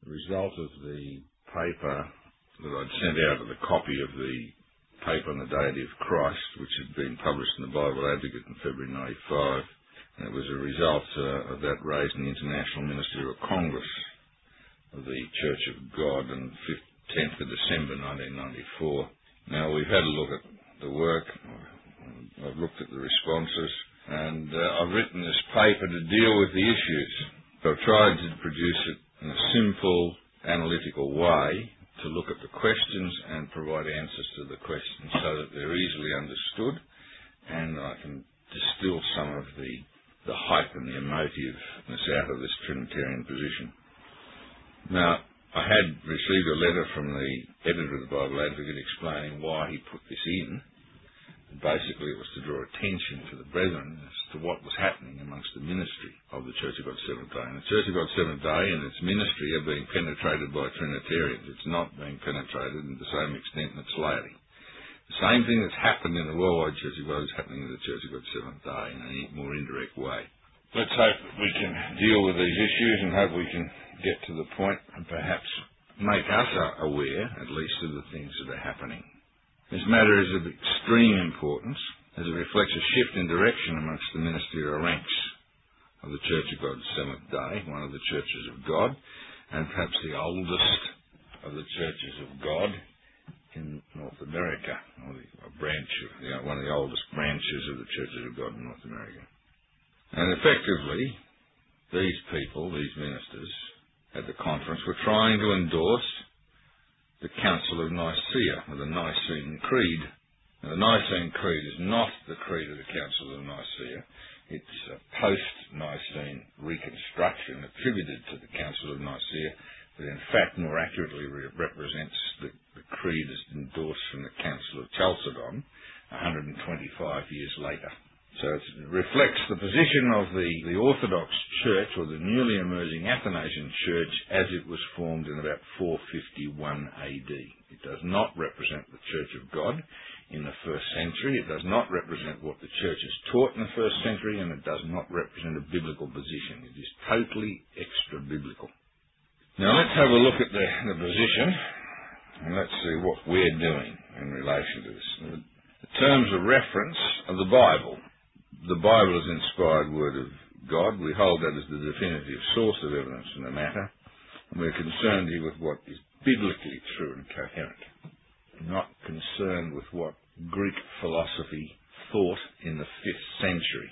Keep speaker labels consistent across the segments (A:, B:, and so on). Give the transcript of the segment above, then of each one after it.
A: result of the paper that I'd sent out, of the copy of the paper on the Deity of Christ, which had been published in the Bible Advocate in February 1995. And it was a result of that raised in the International Ministerial Congress of the Church of God on 10th of December 1994. Now, we've had a look at the work, I've looked at the responses, and I've written this paper to deal with the issues. I've tried to produce it in a simple, analytical way to look at the questions and provide answers to the questions so that they're easily understood, and I can distill some of the hype and the emotiveness out of this Trinitarian position. Now, I had received a letter from the editor of the Bible Advocate explaining why he put this in. Basically, it was to draw attention to the brethren as to what was happening amongst the ministry of the Church of God Seventh-day. And the Church of God Seventh-day and its ministry are being penetrated by Trinitarians. It's not being penetrated to the same extent in its laity. The same thing that's happened in the worldwide Church of God is happening in the Church of God Seventh-day in a more indirect way. Let's hope that we can deal with these issues and hope we can get to the point and perhaps make us aware, at least, of the things that are happening. This matter is of extreme importance as it reflects a shift in direction amongst the ministerial ranks of the Church of God Seventh-day, one of the churches of God, and perhaps the oldest of the churches of God in North America, or a branch of one of the oldest branches of the churches of God in North America. And effectively, these people, these ministers at the conference, were trying to endorse the Council of Nicaea, or the Nicene Creed. Now, the Nicene Creed is not the creed of the Council of Nicaea. It's a post-Nicene reconstruction attributed to the Council of Nicaea that in fact more accurately represents the creed as endorsed from the Council of Chalcedon 125 years later. So it reflects the position of the Orthodox Church, or the newly emerging Athanasian Church, as it was formed in about 451 AD. It does not represent the Church of God in the first century. It does not represent what the Church has taught in the first century, and it does not represent a biblical position. It is totally extra-biblical. Now let's have a look at the position, and let's see what we're doing in relation to this. The terms of reference of the Bible. The Bible is the inspired word of God. We hold that as the definitive source of evidence in the matter, and we're concerned here with what is biblically true and coherent, not concerned with what Greek philosophy thought in the 5th century.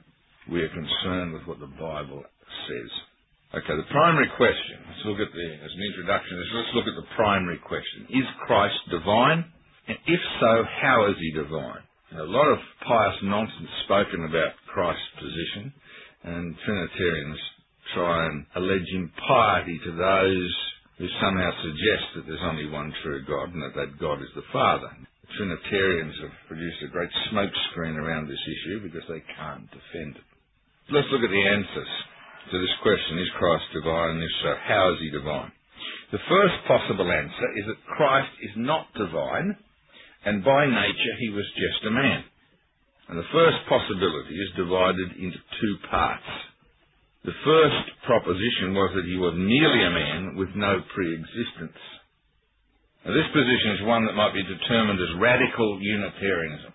A: We are concerned with what the Bible says. Okay, the primary question, let's look at as an introduction, let's look at the primary question. Is Christ divine? And if so, how is he divine? A lot of pious nonsense spoken about Christ's position, and Trinitarians try and allege impiety to those who somehow suggest that there's only one true God and that God is the Father. The Trinitarians have produced a great smokescreen around this issue because they can't defend it. Let's look at the answers to this question. Is Christ divine? And if so, how is he divine? The first possible answer is that Christ is not divine, and by nature he was just a man. And the first possibility is divided into two parts. The first proposition was that he was merely a man with no pre-existence. Now, this position is one that might be determined as radical Unitarianism.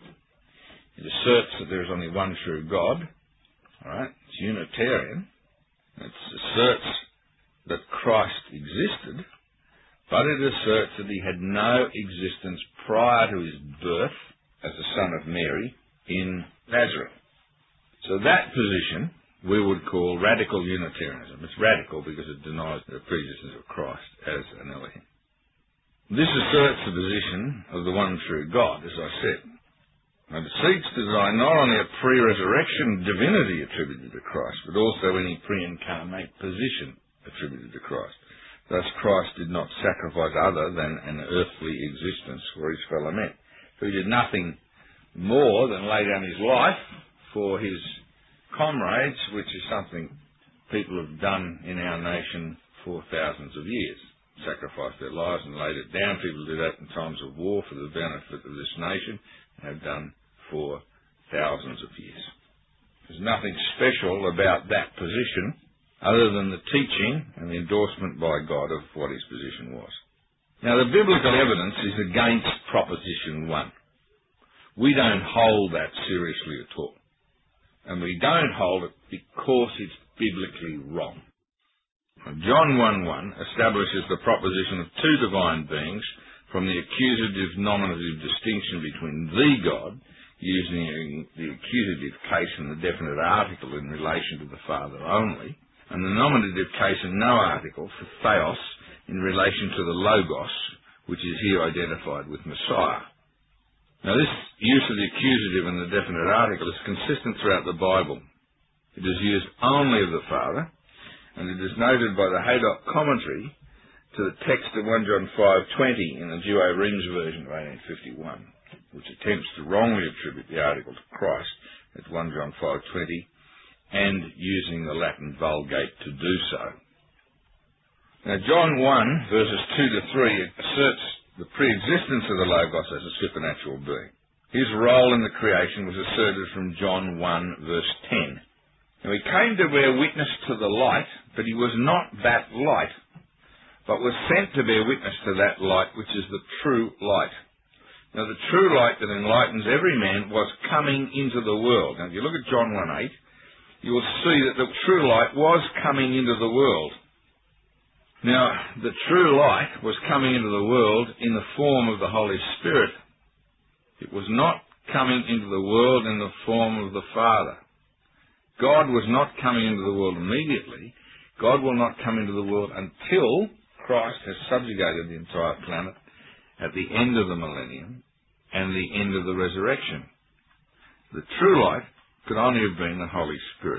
A: It asserts that there is only one true God. All right, it's Unitarian. It asserts that Christ existed, but it asserts that he had no existence prior to his birth as the son of Mary in Nazareth. So that position we would call radical Unitarianism. It's radical because it denies the pre-existence of Christ as an Elohim. This asserts the position of the one true God, as I said. And it seeks to deny not only a pre-resurrection divinity attributed to Christ, but also any pre-incarnate position attributed to Christ. Thus, Christ did not sacrifice other than an earthly existence for his fellow men. So he did nothing more than lay down his life for his comrades, which is something people have done in our nation for thousands of years. Sacrificed their lives and laid it down. People do that in times of war for the benefit of this nation, and have done for thousands of years. There's nothing special about that position other than the teaching and the endorsement by God of what his position was. Now, the biblical evidence is against Proposition 1. We don't hold that seriously at all. And we don't hold it because it's biblically wrong. John 1:1 establishes the proposition of two divine beings from the accusative nominative distinction between the God, using the accusative case and the definite article in relation to the Father only, and the nominative case and no article for Theos in relation to the Logos, which is here identified with Messiah. Now, this use of the accusative and the definite article is consistent throughout the Bible. It is used only of the Father, and it is noted by the Haydock commentary to the text of 1 John 5:20 in the Douay-Rheims version of 1851, which attempts to wrongly attribute the article to Christ at 1 John 5:20, and using the Latin Vulgate to do so. Now, John 1, verses 2 to 3, asserts the pre-existence of the Logos as a supernatural being. His role in the creation was asserted from John 1, verse 10. Now, he came to bear witness to the light, but he was not that light, but was sent to bear witness to that light, which is the true light. Now, the true light that enlightens every man was coming into the world. Now, if you look at John 1:8, you will see that the true light was coming into the world. Now, the true light was coming into the world in the form of the Holy Spirit. It was not coming into the world in the form of the Father. God was not coming into the world immediately. God will not come into the world until Christ has subjugated the entire planet at the end of the millennium and the end of the resurrection. The true light could only have been the Holy Spirit.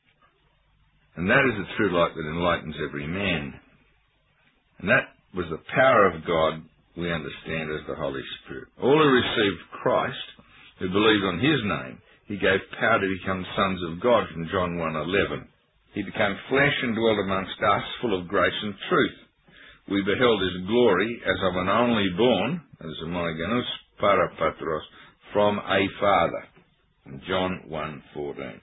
A: And that is the true light that enlightens every man. And that was the power of God we understand as the Holy Spirit. All who received Christ, who believed on his name, he gave power to become sons of God from John 1:11. He became flesh and dwelt amongst us, full of grace and truth. We beheld his glory as of an only born, as a monogenos para patros, from a Father. In John 1:14.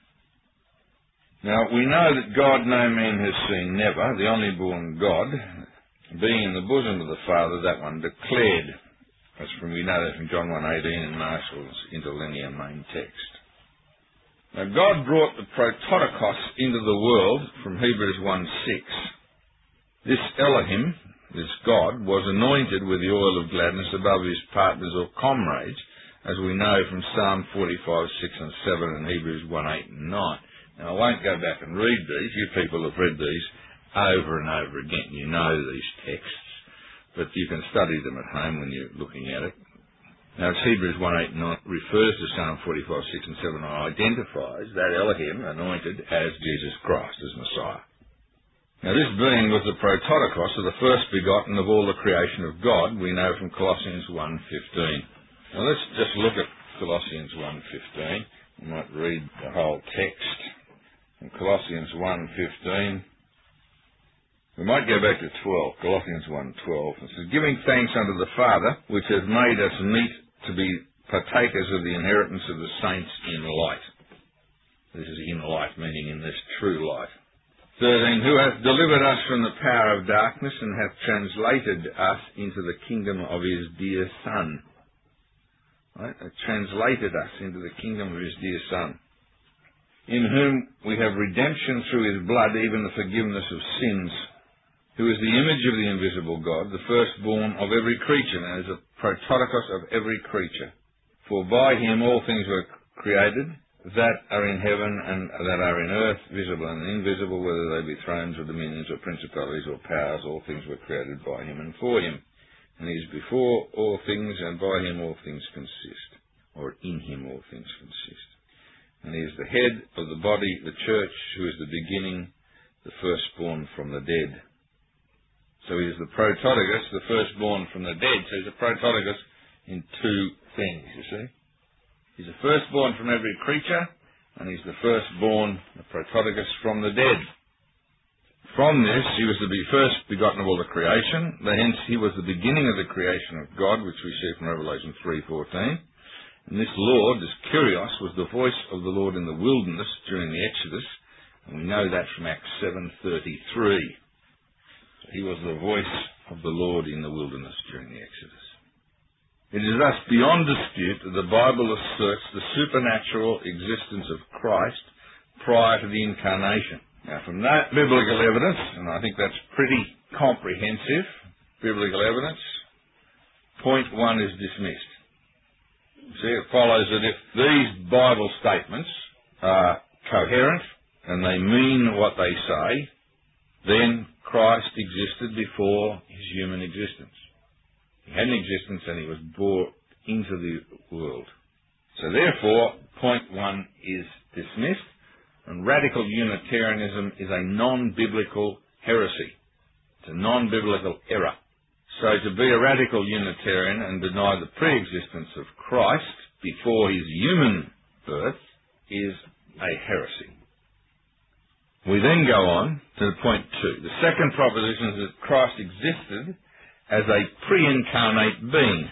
A: Now, we know that God no man has seen never, the only born God, being in the bosom of the Father, that one declared. We know that from John 1:18 in Marshall's interlinear main text. Now, God brought the prototokos into the world from Hebrews 1:6. This Elohim, this God, was anointed with the oil of gladness above his partners or comrades, as we know from Psalm 45:6 and 7 and Hebrews 1:8 and 9. Now, I won't go back and read these. You people have read these over and over again. You know these texts, but you can study them at home when you're looking at it. Now, it's Hebrews 1:8 and 9 refers to Psalm 45:6 and 7 and identifies that Elohim anointed as Jesus Christ, as Messiah. Now, this being was the prototokos of the first begotten of all the creation of God, we know from Colossians 1:15. Now, let's just look at Colossians 1:15. We might read the whole text. In Colossians 1:15, we might go back to 12, Colossians 1:12. It says, giving thanks unto the Father, which has made us meet to be partakers of the inheritance of the saints in light. This is in light, meaning in this true light. 13, who hath delivered us from the power of darkness and hath translated us into the kingdom of his dear Son. Right? Translated us into the kingdom of his dear Son, in whom we have redemption through his blood, even the forgiveness of sins, who is the image of the invisible God, the firstborn of every creature, and is a prototokos of every creature. For by him all things were created, that are in heaven and that are in earth, visible and invisible, whether they be thrones or dominions or principalities or powers, all things were created by him and for him. And he is before all things, and by him all things consist, or in him all things consist. And he is the head of the body, the church, who is the beginning, the firstborn from the dead. So he is the prototokos, the firstborn from the dead. So he's a prototokos in two things, you see. He's the firstborn from every creature, and he's the firstborn, the prototokos, from the dead. From this, he was the first begotten of all the creation. Hence, he was the beginning of the creation of God, which we see from Revelation 3:14. And this Lord, this Kyrios, was the voice of the Lord in the wilderness during the Exodus, And we know that from Acts 7:33. He was the voice of the Lord in the wilderness during the Exodus. It is thus beyond dispute that the Bible asserts the supernatural existence of Christ prior to the incarnation. Now, from that biblical evidence, and I think that's pretty comprehensive biblical evidence, point one is dismissed. See, it follows that if these Bible statements are coherent and they mean what they say, then Christ existed before his human existence. He had an existence and he was brought into the world. So therefore, point one is dismissed, and radical Unitarianism is a non-biblical heresy. It's a non-biblical error. So to be a radical Unitarian and deny the pre-existence of Christ before his human birth is a heresy. We then go on to point two. The second proposition is that Christ existed as a pre-incarnate being.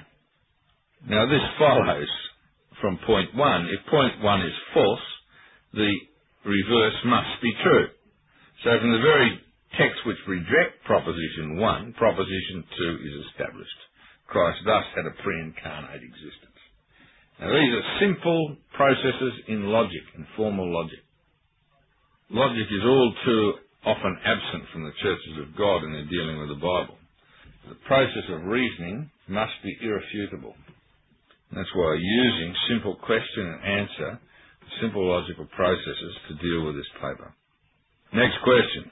A: Now this follows from point one. If point one is false, the reverse must be true. So from the very text which reject proposition one, proposition two is established. Christ thus had a pre-incarnate existence. Now these are simple processes in logic, in formal logic. Logic is all too often absent from the churches of God in their dealing with the Bible. The process of reasoning must be irrefutable. That's why using simple question and answer, simple logical processes to deal with this paper. Next question.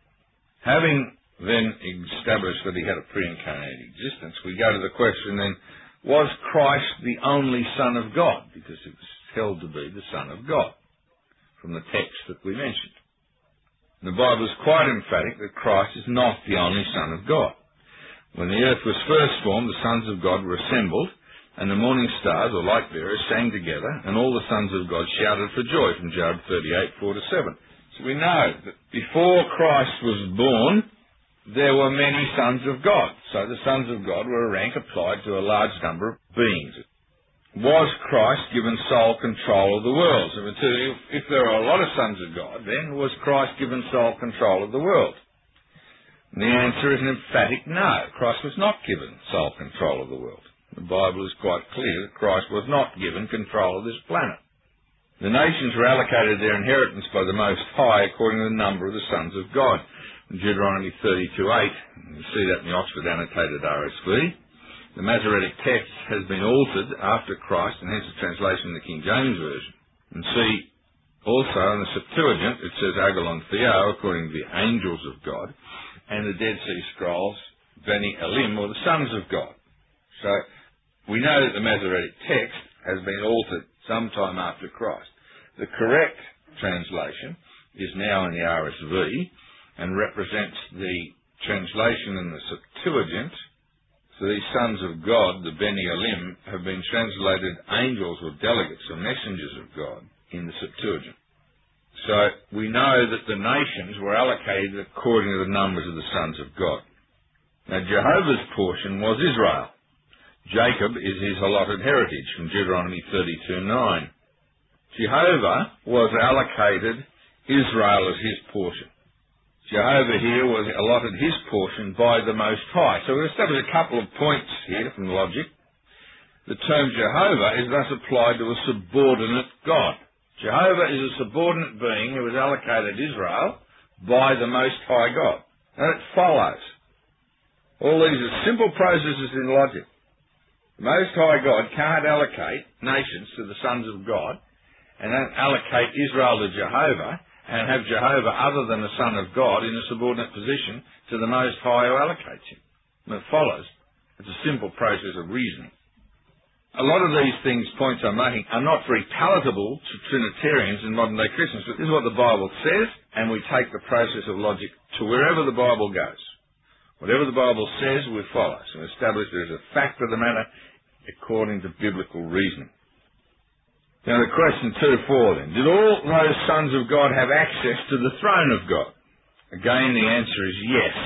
A: Having then established that he had a pre-incarnate existence, we go to the question then, was Christ the only Son of God? Because it was held to be the Son of God from the text that we mentioned. The Bible is quite emphatic that Christ is not the only Son of God. When the earth was first formed, the sons of God were assembled, and the morning stars, or light bearers, sang together, and all the sons of God shouted for joy, from Job 38:4-7. So we know that before Christ was born, there were many sons of God. So the sons of God were a rank applied to a large number of beings. Was Christ given sole control of the world? So if there are a lot of sons of God, then was Christ given sole control of the world? And the answer is an emphatic no. Christ was not given sole control of the world. The Bible is quite clear that Christ was not given control of this planet. The nations were allocated their inheritance by the Most High according to the number of the sons of God. In Deuteronomy 32:8, you see that in the Oxford Annotated RSV. The Masoretic text has been altered after Christ, and hence the translation in the King James Version. And see, also in the Septuagint, it says Agalon Theo, according to the angels of God, and the Dead Sea Scrolls, Beni Elim, or the sons of God. So we know that the Masoretic text has been altered sometime after Christ. The correct translation is now in the RSV and represents the translation in the Septuagint. So these sons of God, the Beni Elim, have been translated angels or delegates or messengers of God in the Septuagint. So we know that the nations were allocated according to the numbers of the sons of God. Now Jehovah's portion was Israel. Jacob is his allotted heritage from Deuteronomy 32:9. Jehovah was allocated Israel as his portion. Jehovah here was allotted his portion by the Most High. So we've established a couple of points here from logic. The term Jehovah is thus applied to a subordinate God. Jehovah is a subordinate being who was allocated Israel by the Most High God. And it follows. All these are simple processes in logic. The Most High God can't allocate nations to the sons of God and then allocate Israel to Jehovah and have Jehovah other than the Son of God in a subordinate position to the Most High who allocates him. And it follows. It's a simple process of reasoning. A lot of these points I'm making, are not very palatable to Trinitarians and modern-day Christians, but this is what the Bible says, and we take the process of logic to wherever the Bible goes. Whatever the Bible says, we follow. So we establish there is a fact of the matter according to biblical reasoning. Now the question 2-4 then. Did all those sons of God have access to the throne of God? Again, the answer is yes.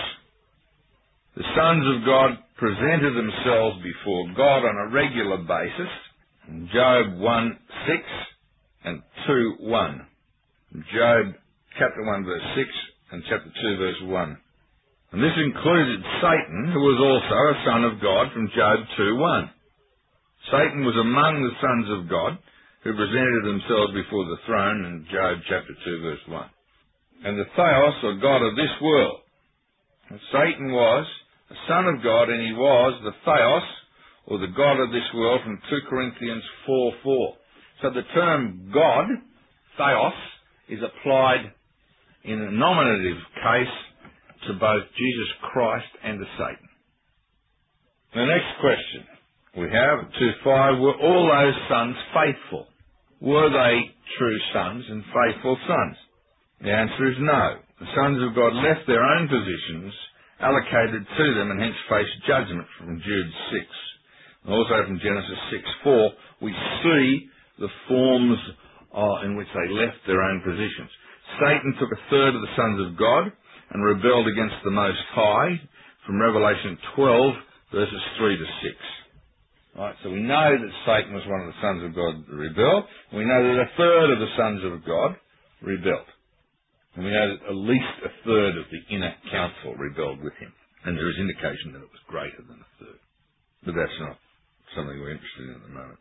A: The sons of God presented themselves before God on a regular basis. In Job 1:6 and 2:1. Job chapter 1 verse 6 and chapter 2 verse 1. And this included Satan, who was also a son of God, from Job 2:1. Satan was among the sons of God who presented themselves before the throne in Job chapter 2 verse 1. And the Theos, or God of this world. And Satan was a son of God, and he was the Theos, or the God of this world, from 2 Corinthians 4:4. So the term God, Theos, is applied in a nominative case to both Jesus Christ and to Satan. The next question we have, 2:5, were all those sons faithful? Were they true sons and faithful sons? The answer is no. The sons of God left their own positions allocated to them and hence faced judgment from Jude 6. And also from Genesis 6:4, we see the forms in which they left their own positions. Satan took a third of the sons of God and rebelled against the Most High, from Revelation 12, verses 3 to 6. Right, so we know that Satan was one of the sons of God that rebelled. We know that a third of the sons of God rebelled. And we know that at least a third of the inner council rebelled with him. And there is indication that it was greater than a third. But that's not something we're interested in at the moment.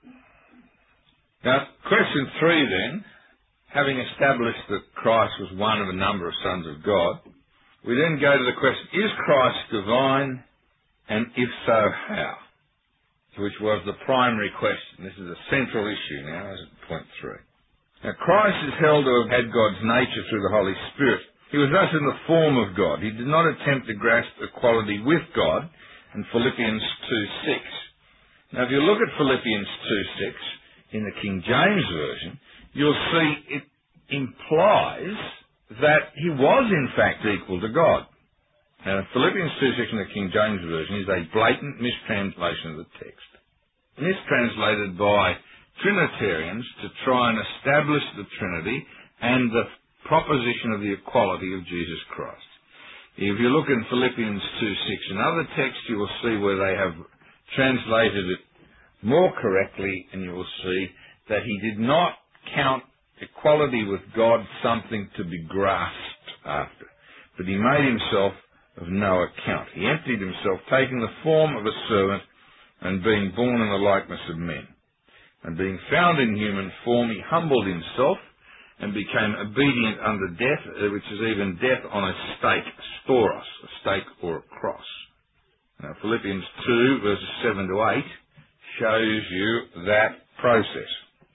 A: Now, question 3 then, having established that Christ was one of a number of sons of God, we then go to the question, is Christ divine, and if so, how? Which was the primary question. This is a central issue now, as at point 3. Now, Christ is held to have had God's nature through the Holy Spirit. He was thus in the form of God. He did not attempt to grasp equality with God, in Philippians 2:6. Now, if you look at Philippians 2:6 in the King James Version, you'll see it implies that he was in fact equal to God. Now, Philippians 2:6 in the King James Version is a blatant mistranslation of the text. Mistranslated by Trinitarians to try and establish the Trinity and the proposition of the equality of Jesus Christ. If you look in Philippians 2:6 and other texts, you will see where they have translated it more correctly, and you will see that he did not count equality with God something to be grasped after, but he made himself of no account. He emptied himself, taking the form of a servant and being born in the likeness of men. And being found in human form, he humbled himself and became obedient unto death, which is even death on a stake, stauros, a stake or a cross. Now, Philippians 2, verses 7 to 8, shows you that process.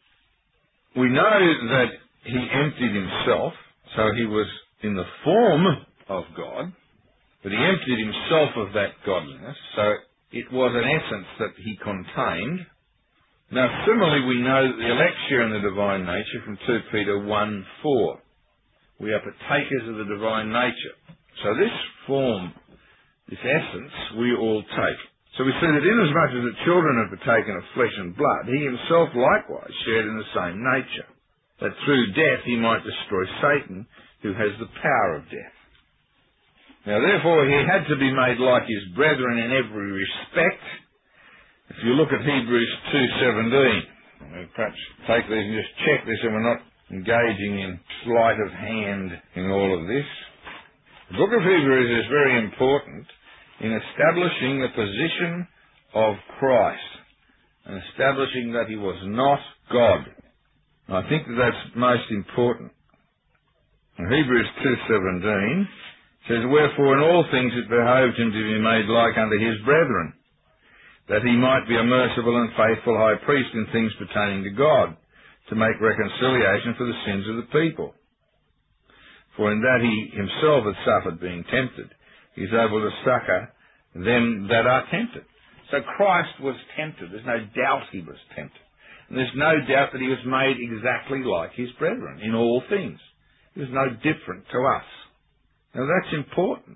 A: We know that he emptied himself, so he was in the form of God, but he emptied himself of that godliness, so it was an essence that he contained. Now, similarly, we know that the elect share in the divine nature from 2 Peter 1:4. We are partakers of the divine nature. So this form, this essence, we all take. So we see that inasmuch as the children have partaken of flesh and blood, he himself likewise shared in the same nature, that through death he might destroy Satan, who has the power of death. Now, therefore, he had to be made like his brethren in every respect. If you look at Hebrews 2:17, perhaps take these and just check this, and we're not engaging in sleight of hand in all of this. The book of Hebrews is very important in establishing the position of Christ and establishing that he was not God. And I think that that's most important. In Hebrews 2:17 says, "Wherefore in all things it behoved him to be made like unto his brethren, that he might be a merciful and faithful high priest in things pertaining to God, to make reconciliation for the sins of the people. For in that he himself hath suffered being tempted, he is able to succour them that are tempted." So Christ was tempted. There's no doubt he was tempted. And there's no doubt that he was made exactly like his brethren in all things. He was no different to us. Now that's important.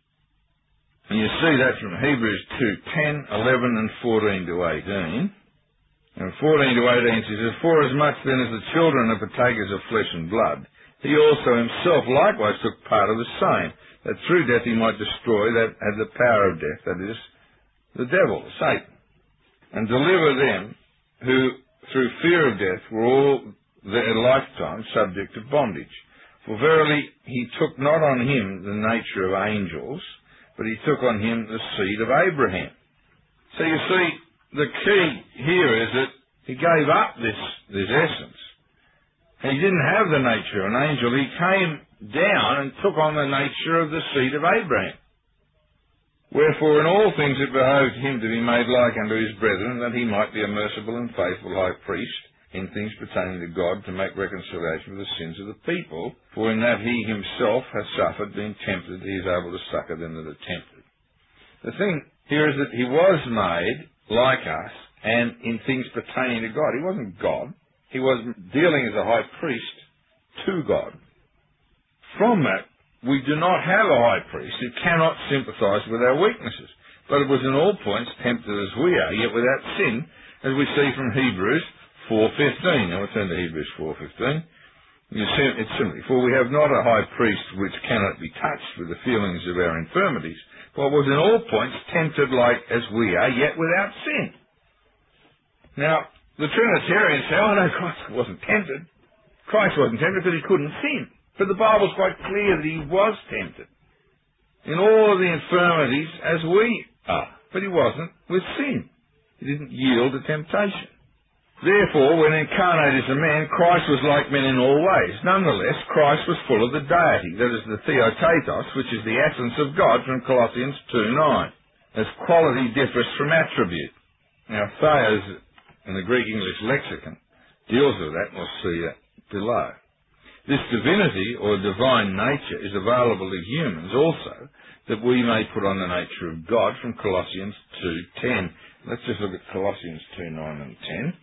A: And you see that from Hebrews 2:10, 11 and 14 to 18. And 14 to 18 says, "Forasmuch then as the children are partakers of flesh and blood, he also himself likewise took part of the same, that through death he might destroy that had the power of death, that is, the devil, Satan, and deliver them who through fear of death were all their lifetime subject to bondage. For verily he took not on him the nature of angels, but he took on him the seed of Abraham. So you see, the key here is that he gave up this essence. He didn't have the nature of an angel. He came down and took on the nature of the seed of Abraham. Wherefore in all things it behoved him to be made like unto his brethren, that he might be a merciful and faithful high priest in things pertaining to God, to make reconciliation for the sins of the people. For in that he himself has suffered, being tempted, he is able to succour them that are tempted. The thing here is that he was made like us, and in things pertaining to God. He wasn't God. He was dealing as a high priest to God. From that, we do not have a high priest who cannot sympathise with our weaknesses, but it was in all points tempted as we are, yet without sin, as we see from Hebrews 4:15. Now we'll turn to Hebrews 4:15. It's simply, for we have not a high priest which cannot be touched with the feelings of our infirmities, but was in all points tempted like as we are, yet without sin. Now, the Trinitarians say, oh no, Christ wasn't tempted. Christ wasn't tempted because he couldn't sin. But the Bible's quite clear that he was tempted in all of the infirmities as we are. But he wasn't with sin. He didn't yield to temptation. Therefore, when incarnate as a man, Christ was like men in all ways. Nonetheless, Christ was full of the deity, that is the theotetos, which is the essence of God from Colossians 2:9, as quality differs from attribute. Now, theos in the Greek English lexicon deals with that, and we'll see that below. This divinity, or divine nature, is available to humans also, that we may put on the nature of God from Colossians 2:10. Let's just look at Colossians 2:9 and 10.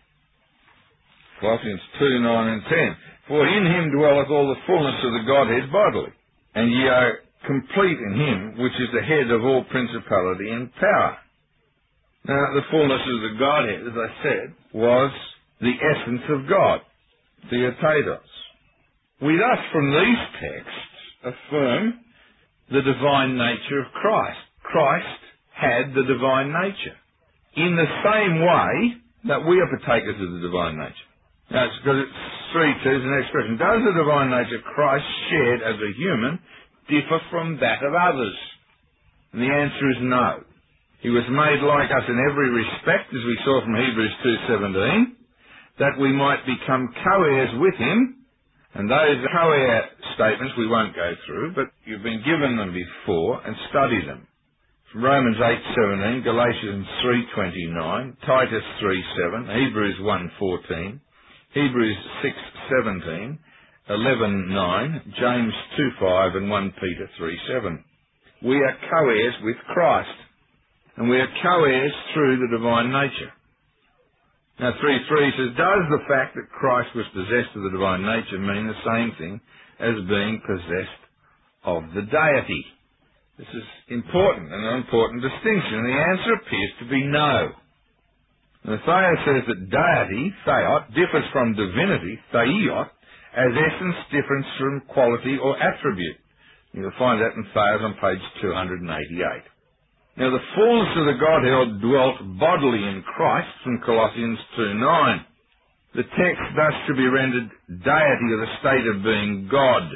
A: Colossians 2:9 and 10. For in him dwelleth all the fullness of the Godhead bodily, and ye are complete in him, which is the head of all principality and power. Now, the fullness of the Godhead, as I said, was the essence of God, theotetos. We thus, from these texts, affirm the divine nature of Christ. Christ had the divine nature, in the same way that we are partakers of the divine nature. Now, it's because it's 3:2 is an expression. Does the divine nature Christ shared as a human differ from that of others? And the answer is no. He was made like us in every respect, as we saw from Hebrews 2:17, that we might become co-heirs with him. And those co-heir statements we won't go through, but you've been given them before, and study them. From Romans 8:17, Galatians 3:29, Titus 3:7, Hebrews 1:14, Hebrews 6:17, 11:9, James 2:5, and 1 Peter 3:7. We are co-heirs with Christ, and we are co-heirs through the divine nature. Now 3:3 says, does the fact that Christ was possessed of the divine nature mean the same thing as being possessed of the deity? This is important, and an important distinction. The answer appears to be no. The Theos says that deity, theot, differs from divinity, theiot, as essence differs from quality or attribute. You'll find that in Theos on page 288. Now, the fullness of the Godhead dwelt bodily in Christ from Colossians 2:9. The text thus should be rendered deity of the state of being God.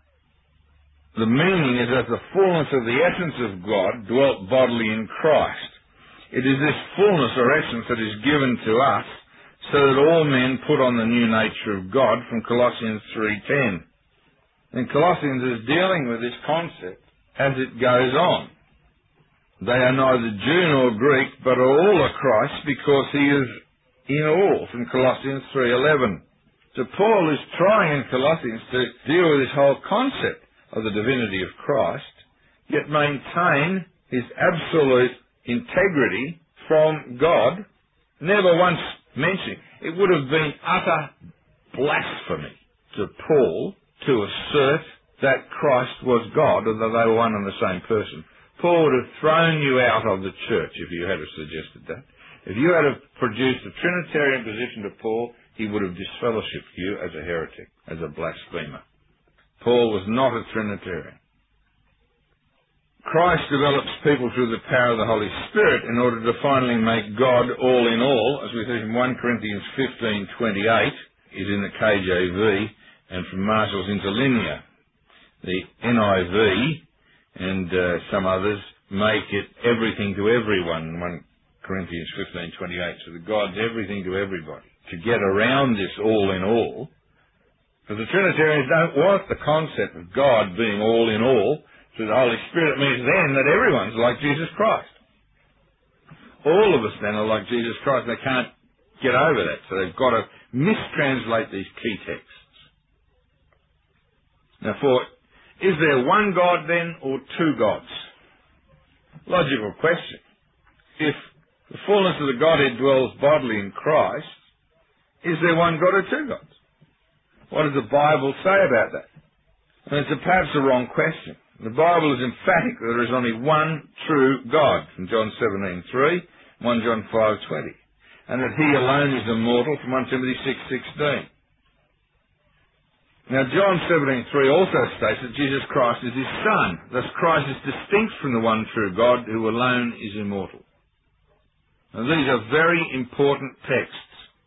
A: The meaning is that the fullness of the essence of God dwelt bodily in Christ. It is this fullness or essence that is given to us so that all men put on the new nature of God from Colossians 3:10. And Colossians is dealing with this concept as it goes on. They are neither Jew nor Greek, but all are Christ, because he is in all, from Colossians 3:11. So Paul is trying in Colossians to deal with this whole concept of the divinity of Christ, yet maintain his absolute integrity from God, never once mentioning. It would have been utter blasphemy to Paul to assert that Christ was God, or that they were one and the same person. Paul would have thrown you out of the church if you had suggested that. If you had have produced a Trinitarian position to Paul, he would have disfellowshipped you as a heretic, as a blasphemer. Paul was not a Trinitarian. Christ develops people through the power of the Holy Spirit in order to finally make God all in all, as we see in 1 Corinthians 15:28, is in the KJV, and from Marshall's interlinear. The NIV and some others make it everything to everyone, 1 Corinthians 15:28. So that God's everything to everybody. To get around this all in all, because the Trinitarians don't want the concept of God being all in all through the Holy Spirit. It means then that everyone's like Jesus Christ. All of us then are like Jesus Christ. They can't get over that, so they've got to mistranslate these key texts. Now, is there one God then, or two gods? Logical question. If the fullness of the Godhead dwells bodily in Christ, is there one God or two gods? What does the Bible say about that? And it's perhaps a wrong question. The Bible is emphatic that there is only one true God, from John 17:3, 1 John 5:20, and that He alone is immortal, from 1 Timothy 6:16. Now, John 17:3 also states that Jesus Christ is His Son. Thus, Christ is distinct from the one true God, who alone is immortal. Now, these are very important texts.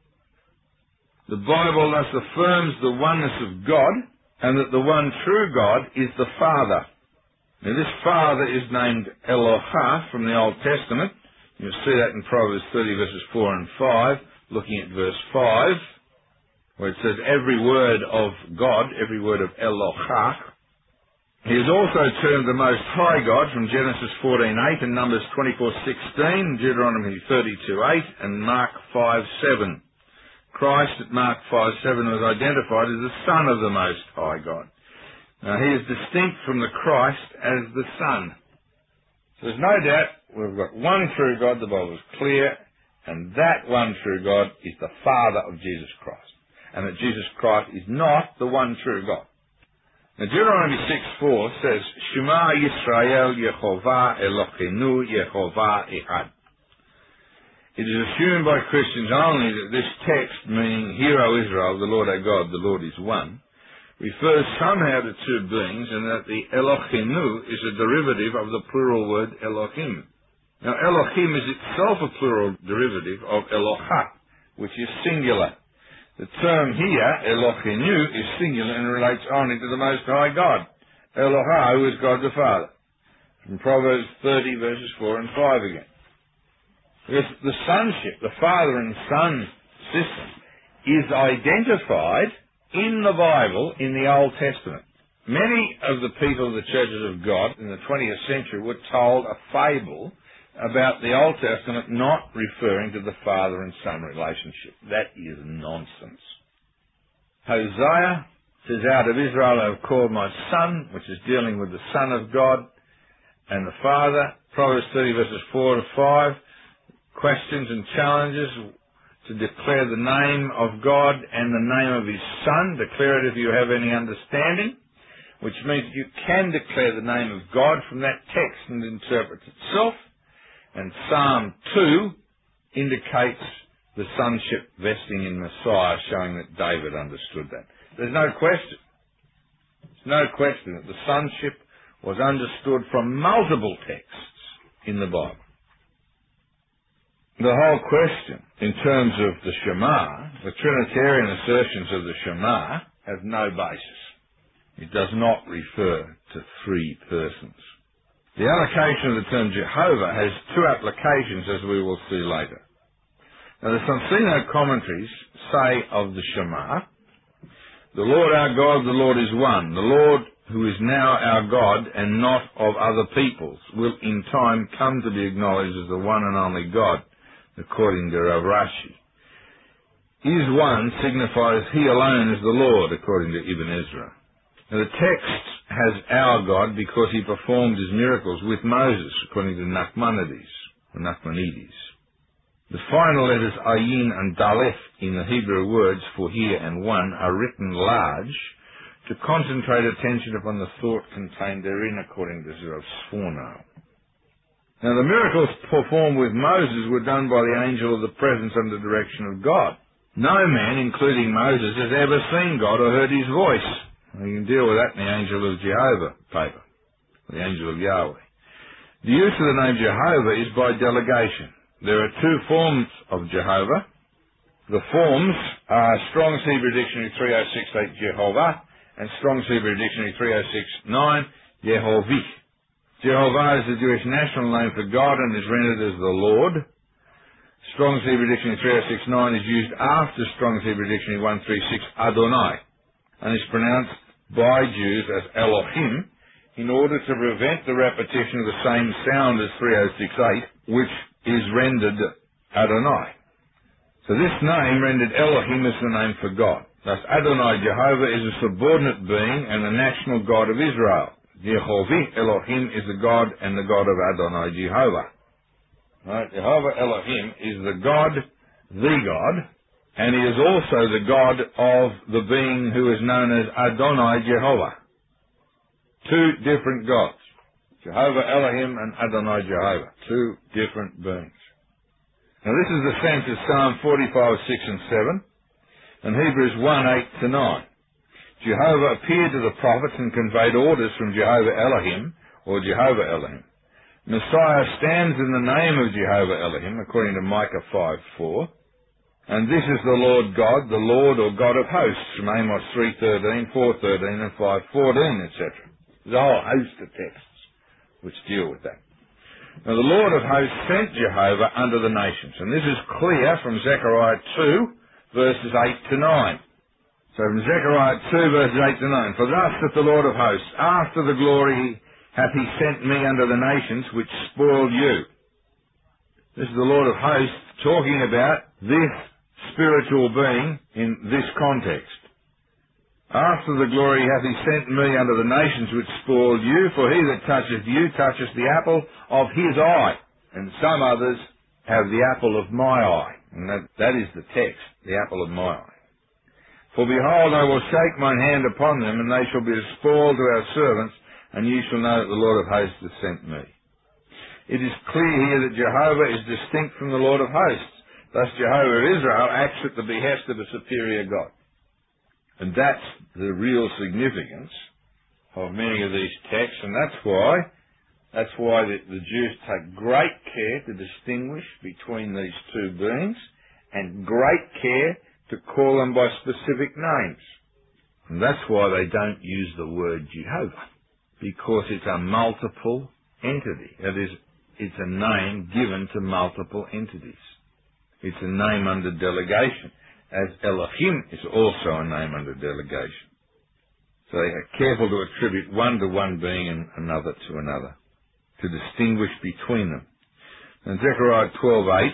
A: The Bible thus affirms the oneness of God, and that the one true God is the Father. Now, this Father is named Elohah from the Old Testament. You'll see that in Proverbs 30, verses 4 and 5, looking at verse 5, where it says, every word of God, every word of Elohah. He is also termed the Most High God from Genesis 14:8 and Numbers 24:16, Deuteronomy 32:8, and Mark 5:7. Christ at Mark 5:7 was identified as the Son of the Most High God. Now, He is distinct from the Christ as the Son. So there's no doubt we've got one true God, the Bible is clear, and that one true God is the Father of Jesus Christ, and that Jesus Christ is not the one true God. Now, Deuteronomy 6:4 says, Shema Yisrael Yehovah Eloheinu Yehovah Echad. It is assumed by Christians only that this text, meaning, Hear, O Israel, the Lord our God, the Lord is one, refers somehow to two beings, and that the Eloheinu is a derivative of the plural word Elohim. Now, Elohim is itself a plural derivative of Elohah, which is singular. The term here, Eloheinu, is singular and relates only to the Most High God. Elohah, who is God the Father. From Proverbs 30, verses 4 and 5 again. The sonship, the Father and Son system, is identified in the Bible in the Old Testament. Many of the people of the churches of God in the 20th century were told a fable about the Old Testament not referring to the Father and Son relationship. That is nonsense. Hosea says, Out of Israel I have called my Son, which is dealing with the Son of God and the Father. Proverbs 30, verses 4 to 5. Questions and challenges to declare the name of God and the name of His Son. Declare it if you have any understanding, which means you can declare the name of God from that text and interpret itself. And Psalm 2 indicates the sonship vesting in Messiah, showing that David understood that. There's no question. There's no question that the sonship was understood from multiple texts in the Bible. The whole question, in terms of the Shema, the Trinitarian assertions of the Shema, have no basis. It does not refer to three persons. The allocation of the term Jehovah has two applications, as we will see later. Now, the Socino commentaries say of the Shema, the Lord our God, the Lord is one. The Lord, who is now our God and not of other peoples, will in time come to be acknowledged as the one and only God, according to Rav Rashi. Is one signifies He alone is the Lord, according to Ibn Ezra. Now, the text has our God because He performed His miracles with Moses, according to Nachmanides. The final letters Ayin and Daleth in the Hebrew words for here and one are written large to concentrate attention upon the thought contained therein, according to Rav Sforno. Now, the miracles performed with Moses were done by the angel of the presence under the direction of God. No man, including Moses, has ever seen God or heard His voice. You can deal with that in the Angel of Jehovah paper, the Angel of Yahweh. The use of the name Jehovah is by delegation. There are two forms of Jehovah. The forms are Strong's Hebrew Dictionary 3068 Jehovah and Strong's Hebrew Dictionary 3069 Yehovih. Jehovah is the Jewish national name for God and is rendered as the Lord. Strong's Hebrew Dictionary 3069 is used after Strong's Hebrew Dictionary 136 Adonai and is pronounced by Jews as Elohim in order to prevent the repetition of the same sound as 3068, which is rendered Adonai. So this name rendered Elohim is the name for God. Thus Adonai Jehovah is a subordinate being and the national God of Israel. Yehovah Elohim is the God and the God of Adonai Jehovah. Right? Jehovah Elohim is the God, and he is also the God of the being who is known as Adonai Jehovah. Two different gods. Jehovah Elohim and Adonai Jehovah. Two different beings. Now this is the sense of Psalm 45, 6 and 7, and Hebrews 1, 8 to 9. Jehovah appeared to the prophets and conveyed orders from Jehovah Elohim, or Jehovah Elohim. Messiah stands in the name of Jehovah Elohim, according to Micah 5:4. And this is the Lord God, the Lord or God of hosts, from Amos 3:13, 4:13 and 5:14, etc. There's a whole host of texts which deal with that. Now the Lord of hosts sent Jehovah unto the nations, and this is clear from Zechariah 2, verses 8 to 9. So from Zechariah 2, verses 8 to 9, For thus saith the Lord of hosts, after the glory hath he sent me unto the nations which spoiled you. This is the Lord of hosts talking about this spiritual being in this context. After the glory hath he sent me unto the nations which spoiled you, for he that toucheth you toucheth the apple of his eye. And some others have the apple of my eye. And that is the text, the apple of my eye. For behold, I will shake mine hand upon them, and they shall be a spoil to our servants, and ye shall know that the Lord of hosts hath sent me. It is clear here that Jehovah is distinct from the Lord of hosts. Thus Jehovah of Israel acts at the behest of a superior God. And that's the real significance of many of these texts, and that's why the Jews take great care to distinguish between these two beings, and great care to call them by specific names. And that's why they don't use the word Jehovah, because it's a multiple entity. That is, it's a name given to multiple entities. It's a name under delegation, as Elohim is also a name under delegation. So they are careful to attribute one to one being and another to another, to distinguish between them. In Zechariah 12:8,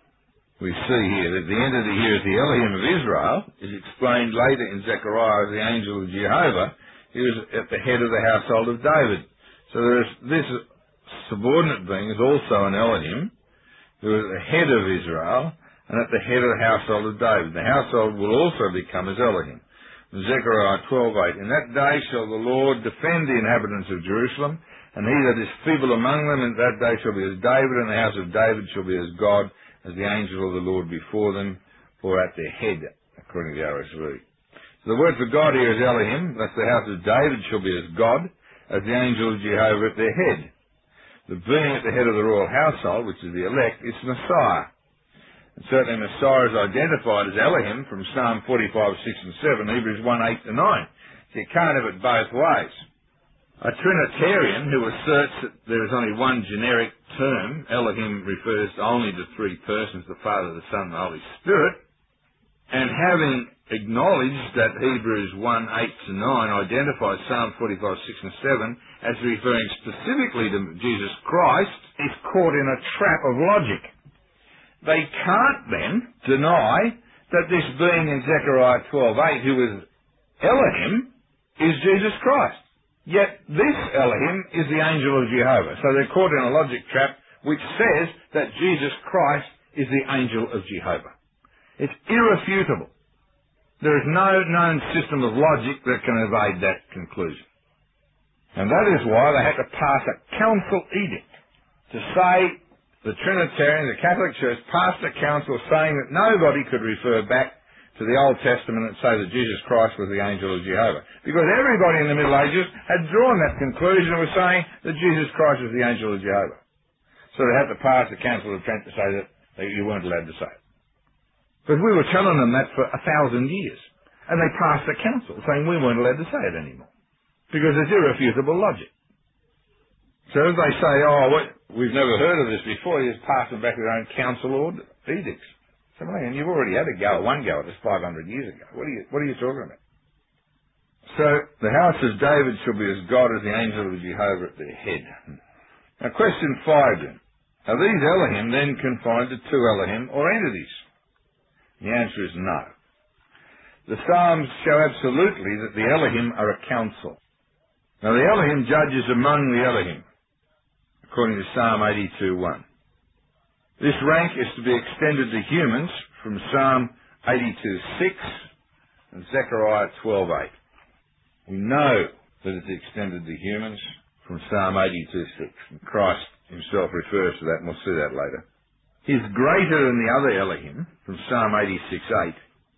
A: we see here that the entity here is the Elohim of Israel, is explained later in Zechariah as the angel of Jehovah. He was at the head of the household of David. So this subordinate being is also an Elohim, who is at the head of Israel and at the head of the household of David. The household will also become as Elohim. In Zechariah 12:8, In that day shall the Lord defend the inhabitants of Jerusalem, and he that is feeble among them in that day shall be as David, and the house of David shall be as God, as the angel of the Lord before them, or at their head, according to the RSV. So the word for God here is Elohim, thus the house of David shall be as God, as the angel of Jehovah at their head. The being at the head of the royal household, which is the elect, is Messiah. And certainly Messiah is identified as Elohim from Psalm 45, 6 and 7, Hebrews 1, 8 to 9. So you can't have it both ways. A Trinitarian who asserts that there is only one generic term, Elohim refers only to three persons, the Father, the Son, and the Holy Spirit, and having acknowledged that Hebrews 1, 8 to 9 identifies Psalm 45, 6 and 7 as referring specifically to Jesus Christ, is caught in a trap of logic. They can't then deny that this being in Zechariah 12:8, who is Elohim, is Jesus Christ. Yet this Elohim is the angel of Jehovah. So they're caught in a logic trap which says that Jesus Christ is the angel of Jehovah. It's irrefutable. There is no known system of logic that can evade that conclusion. And that is why they had to pass a council edict to say the Trinitarian, the Catholic Church, passed a council saying that nobody could refer back to the Old Testament and say that Jesus Christ was the angel of Jehovah. Because everybody in the Middle Ages had drawn that conclusion and was saying that Jesus Christ was the angel of Jehovah. So they had to pass the Council of Trent to say that you weren't allowed to say it.
B: But we were telling them that for 1,000 years. And they passed a council saying we weren't allowed to say it anymore. Because it's irrefutable logic. So if they say, we've never heard of this before, you just pass them back their own council order edicts. So, man, you've already had one go at this 500 years ago. What are you talking about? So, the house of David shall be as God as the angel of Jehovah at their head. Now, question 5 then. Are these Elohim then confined to two Elohim or entities? The answer is no. The Psalms show absolutely that the Elohim are a council. Now, the Elohim judges among the Elohim, according to Psalm 82:1. This rank is to be extended to humans from Psalm 82:6 and Zechariah 12:8. We know that it's extended to humans from Psalm 82:6. And Christ himself refers to that, and we'll see that later. He's greater than the other Elohim from Psalm 86:8.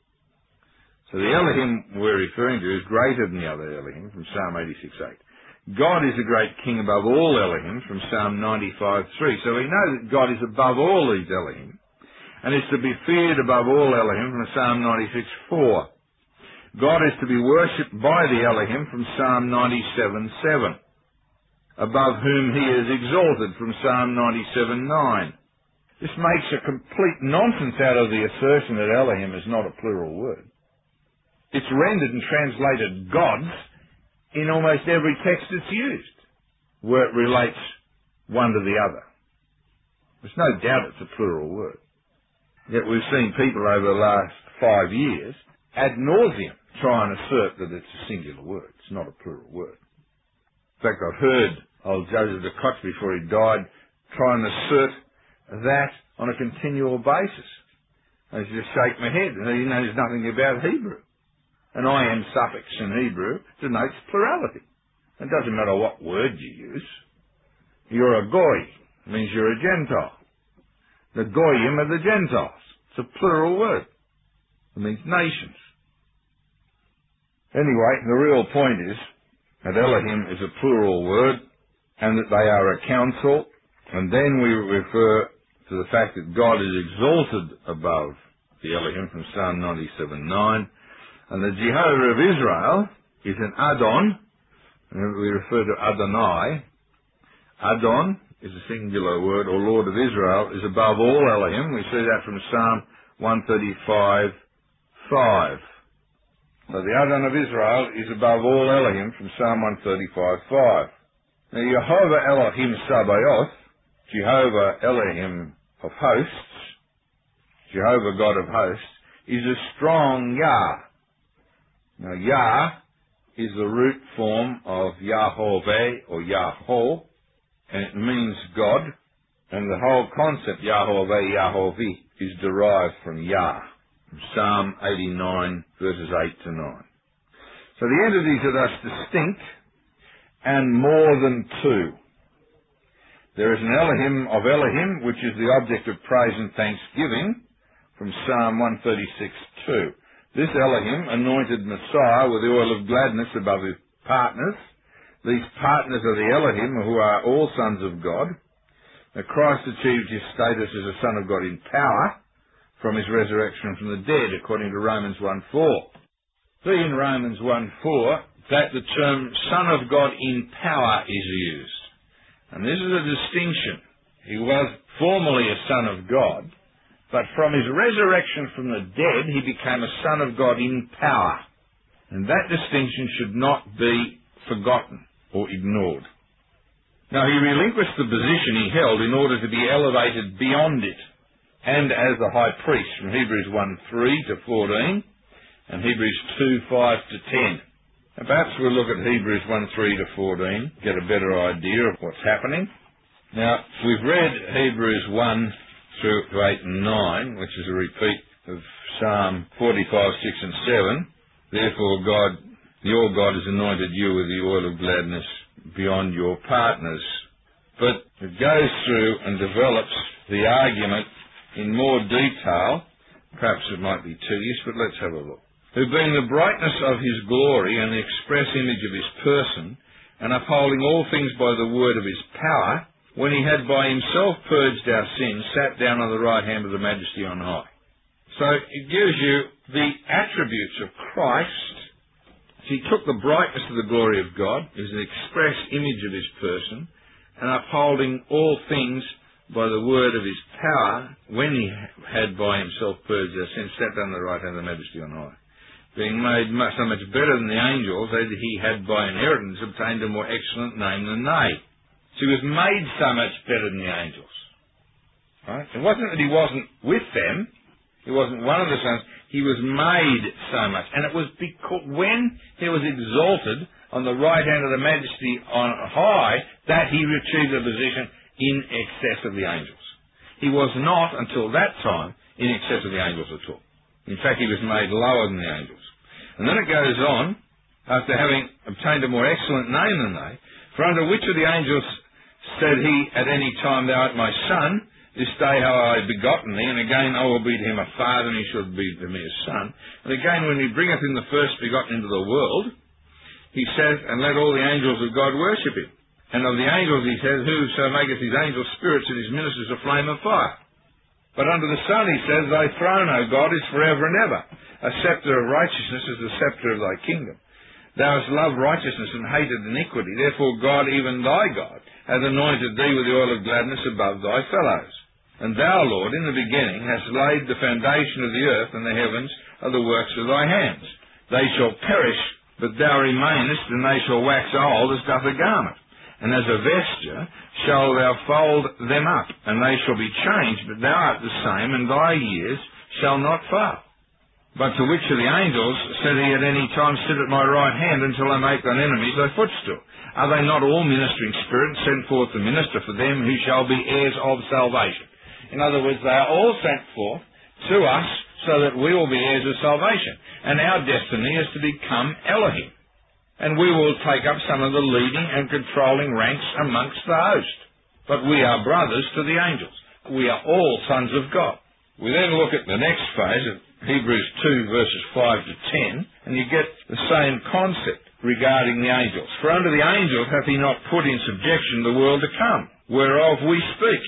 B: So the Elohim we're referring to is greater than the other Elohim from Psalm 86:8. God is a great king above all Elohim from Psalm 95:3. So we know that God is above all these Elohim and is to be feared above all Elohim from Psalm 96:4. God is to be worshipped by the Elohim from Psalm 97:7, above whom he is exalted from Psalm 97:9. This makes a complete nonsense out of the assertion that Elohim is not a plural word. It's rendered and translated gods in almost every text it's used, where it relates one to the other. There's no doubt it's a plural word. Yet we've seen people over the last 5 years ad nauseum try and assert that it's a singular word. It's not a plural word. In fact, I've heard old Joseph de Koch before he died try and assert that on a continual basis. I just shake my head, and he knows nothing about Hebrew. An I am suffix in Hebrew denotes plurality. It doesn't matter what word you use. You're a goy, means you're a Gentile. The goyim are the Gentiles. It's a plural word. It means nations. Anyway, the real point is that Elohim is a plural word and that they are a council, and then we refer to the fact that God is exalted above the Elohim from Psalm 97:9. And the Jehovah of Israel is an Adon, and we refer to Adonai. Adon is a singular word, or Lord of Israel, is above all Elohim. We see that from Psalm 135:5. So the Adon of Israel is above all Elohim from Psalm 135:5. Now Jehovah Elohim Sabaoth, Jehovah Elohim of hosts, Jehovah God of hosts, is a strong Yah. Now, Yah is the root form of Yahoveh or Yahweh, and it means God, and the whole concept Yahoveh, Yahoveh, is derived from Yah, from Psalm 89, verses 8 to 9. So the entities are thus distinct and more than two. There is an Elohim of Elohim, which is the object of praise and thanksgiving, from Psalm 136:2. This Elohim anointed Messiah with the oil of gladness above his partners. These partners are the Elohim, who are all sons of God. Now Christ achieved his status as a son of God in power from his resurrection from the dead, according to Romans 1:4. See in Romans 1:4 that the term son of God in power is used. And this is a distinction. He was formerly a son of God, but from his resurrection from the dead, he became a son of God in power. And that distinction should not be forgotten or ignored. Now, he relinquished the position he held in order to be elevated beyond it, and as the high priest, from Hebrews 1:3 to 14, and Hebrews 2:5 to 10. Now, perhaps we'll look at Hebrews 1:3 to 14, get a better idea of what's happening. Now, we've read Hebrews 1 through to 8 and 9, which is a repeat of Psalm 45, 6 and 7. Therefore God, your God has anointed you with the oil of gladness beyond your partners. But it goes through and develops the argument in more detail. Perhaps it might be tedious, but let's have a look. Who being the brightness of his glory and the express image of his person, and upholding all things by the word of his power, when he had by himself purged our sins, sat down on the right hand of the Majesty on high.
A: So it gives you the attributes of Christ. He took the brightness of the glory of God, is an express image of his person, and upholding all things by the word of his power, when he had by himself purged our sins, sat down at the right hand of the majesty on high. Being made so much better than the angels, as he had by inheritance obtained a more excellent name than they. So he was made so much better than the angels. Right? It wasn't that he wasn't with them, he wasn't one of the sons, he was made so much. And it was because when he was exalted on the right hand of the majesty on high, that he achieved a position in excess of the angels. He was not, until that time, in excess of the angels at all. In fact, he was made lower than the angels. And then it goes on, after having obtained a more excellent name than they, for under which of the angels said he at any time, Thou art my son, this day have I begotten thee, and again I will be to him a father, and he shall be to me a son. And again, when he bringeth him the first begotten into the world, he says, And let all the angels of God worship him. And of the angels he says, Whoso maketh his angels spirits and his ministers a flame of fire. But unto the Son he says, Thy throne, O God, is forever and ever. A sceptre of righteousness is the sceptre of thy kingdom. Thou hast loved righteousness and hated iniquity. Therefore God, even thy God, hath anointed thee with the oil of gladness above thy fellows. And thou, Lord, in the beginning hast laid the foundation of the earth, and the heavens are the works of thy hands. They shall perish, but thou remainest, and they shall wax old as doth a garment. And as a vesture shall thou fold them up, and they shall be changed, but thou art the same, and thy years shall not fail. But to which of the angels said he at any time, Sit at my right hand until I make thine enemies thy footstool? Are they not all ministering spirits sent forth to minister for them who shall be heirs of salvation? In other words, they are all sent forth to us so that we will be heirs of salvation. And our destiny is to become Elohim. And we will take up some of the leading and controlling ranks amongst the host. But we are brothers to the angels. We are all sons of God. We then look at the next phase of Hebrews 2 verses 5 to 10, and you get the same concept regarding the angels. For unto the angels hath he not put in subjection the world to come, whereof we speak.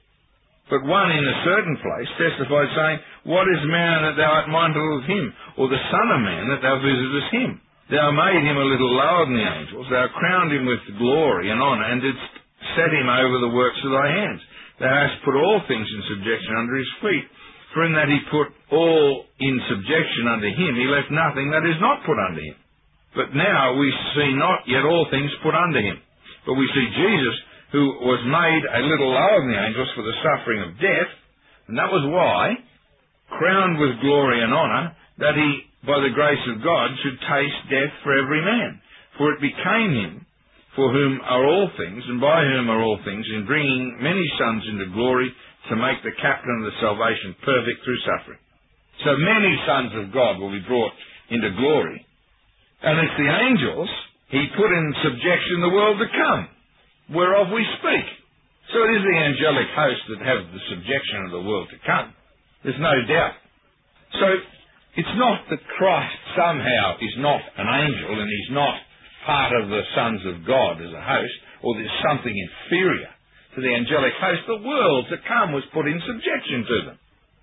A: But one in a certain place testified, saying, What is man that thou art mindful of him, or the son of man that thou visitest him? Thou made him a little lower than the angels. Thou crowned him with glory and honour, and didst set him over the works of thy hands. Thou hast put all things in subjection under his feet. For in that he put all in subjection under him, he left nothing that is not put under him. But now we see not yet all things put under him. But we see Jesus, who was made a little lower than the angels for the suffering of death, and that was why, crowned with glory and honour, that he, by the grace of God, should taste death for every man. For it became him, for whom are all things, and by whom are all things, in bringing many sons into glory, to make the captain of the salvation perfect through suffering. So many sons of God will be brought into glory. And it's the angels he put in subjection the world to come, whereof we speak. So it is the angelic host that have the subjection of the world to come. There's no doubt. So it's not that Christ somehow is not an angel and he's not part of the sons of God as a host, or there's something inferior to the angelic host. The world to come was put in subjection to them.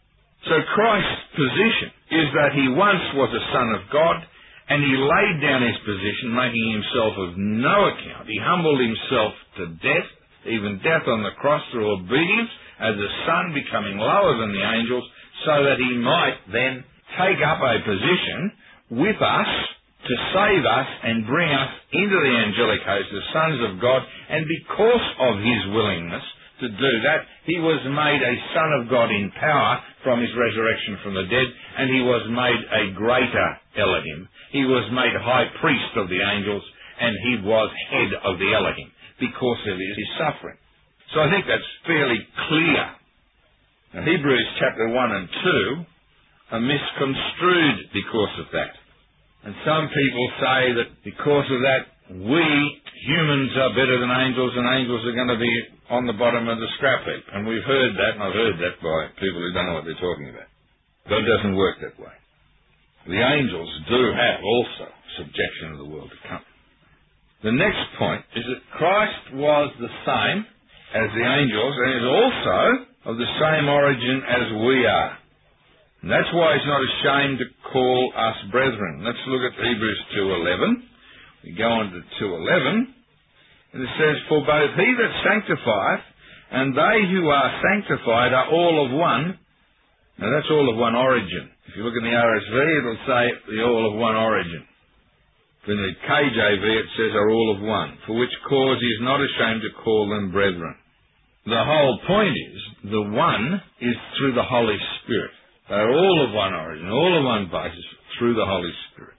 A: So Christ's position is that he once was a son of God, and he laid down his position, making himself of no account. He humbled himself to death, even death on the cross through obedience, as a son, becoming lower than the angels, so that he might then take up a position with us to save us and bring us into the angelic host, the sons of God. And because of his willingness to do that, he was made a son of God in power from his resurrection from the dead, and he was made a greater Elohim. He was made high priest of the angels, and he was head of the Elohim because of his suffering. So I think that's fairly clear. Now, Hebrews chapter 1 and 2 are misconstrued because of that. And some people say that because of that, we humans are better than angels, and angels are going to be on the bottom of the scrap heap. And we've heard that, and I've heard that by people who don't know what they're talking about. God doesn't work that way. The angels do have also subjection of the world to come. The next point is that Christ was the same as the angels, and is also of the same origin as we are. And that's why he's not ashamed to call us brethren. Let's look at Hebrews 2:11. We go on to 2:11, and it says, For both he that sanctifieth and they who are sanctified are all of one. Now that's all of one origin. If you look in the RSV, it'll say the all of one origin. In the KJV it says are all of one, for which cause he is not ashamed to call them brethren. The whole point is, the one is through the Holy Spirit. They are all of one origin, all of one basis, through the Holy Spirit.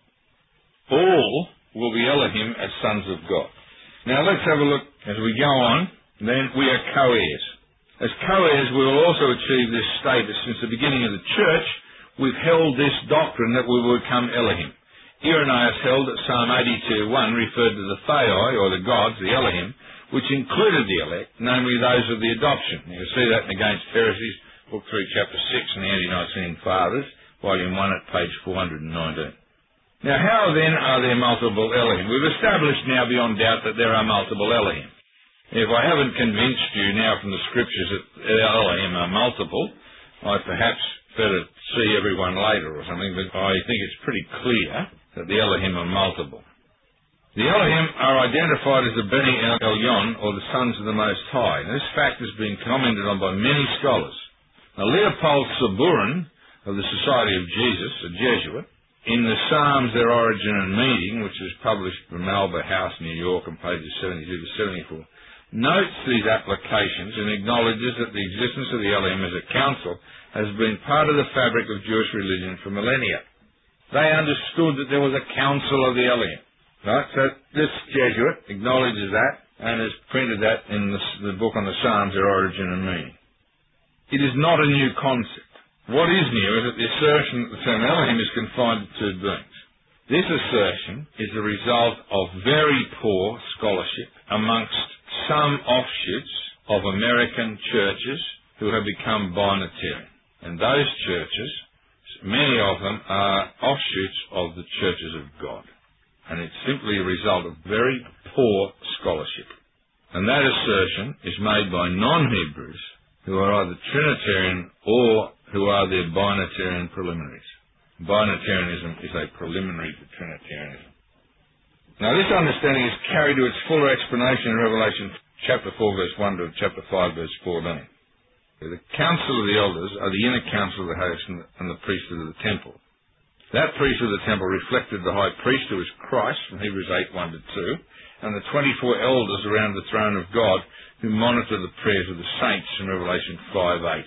A: All will be Elohim as sons of God. Now let's have a look as we go on. Then we are co-heirs. As co-heirs we will also achieve this status. Since the beginning of the church, we've held this doctrine that we will become Elohim. Irenaeus held that Psalm 82:1 referred to the Theoi, or the gods, the Elohim, which included the elect, namely those of the adoption. You see that in Against Heresies, Book 3, Chapter 6, and the Ante-Nicene Fathers, Volume 1 at page 419. Now, how then are there multiple Elohim? We've established now beyond doubt that there are multiple Elohim. If I haven't convinced you now from the Scriptures that Elohim are multiple, I perhaps better see everyone later or something, but I think it's pretty clear that the Elohim are multiple. The Elohim are identified as the Beni Elyon, or the sons of the Most High. And this fact has been commented on by many scholars. Now, Leopold Saburin of the Society of Jesus, a Jesuit, in the Psalms, Their Origin and Meaning, which was published from Alba House, New York, on pages 72 to 74, notes these applications and acknowledges that the existence of the Elohim as a council has been part of the fabric of Jewish religion for millennia. They understood that there was a council of the Elohim. Right? So this Jesuit acknowledges that and has printed that in the book on the Psalms, Their Origin and Meaning. It is not a new concept. What is new is that the assertion that the term Elohim is confined to two beings. This assertion is the result of very poor scholarship amongst some offshoots of American churches who have become binitarian. And those churches, many of them are offshoots of the churches of God. And it's simply a result of very poor scholarship. And that assertion is made by non-Hebrews who are either Trinitarian or who are their binitarian preliminaries. Binitarianism is a preliminary to Trinitarianism. Now this understanding is carried to its fuller explanation in Revelation chapter 4 verse 1 to chapter 5 verse 14. The council of the elders are the inner council of the host and the priesthood of the temple. That priesthood of the temple reflected the high priest who is Christ from Hebrews 8:1 to 2, and the 24 elders around the throne of God who monitor the prayers of the saints in Revelation 5:8.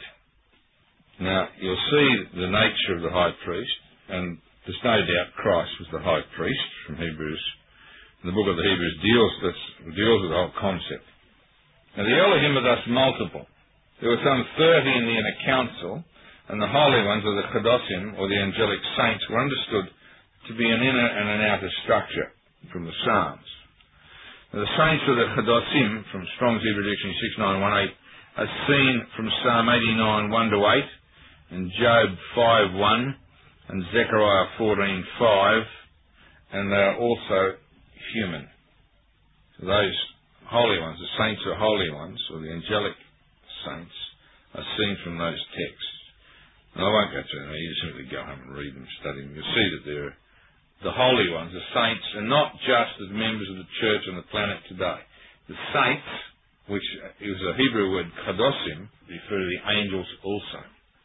A: Now, you'll see the nature of the high priest, and there's no doubt Christ was the high priest from Hebrews. The book of the Hebrews deals with the whole concept. Now, the Elohim are thus multiple. There were some 30 in the inner council, and the holy ones, or the Chodosim, or the angelic saints, were understood to be an inner and an outer structure from the Psalms. Now, the saints of the Chodosim, from Strong's Hebrew Dictionary 6918, are seen from Psalm 89:1 to 8, and Job 5:1, and Zechariah 14:5, and they are also human. So those holy ones, the saints are holy ones, or the angelic saints, are seen from those texts. And I won't go through them, you just simply go home and read them, study them. You'll see that they're the holy ones, the saints, are not just as members of the church on the planet today. The saints, which is a Hebrew word, kadosim, refer to the angels also.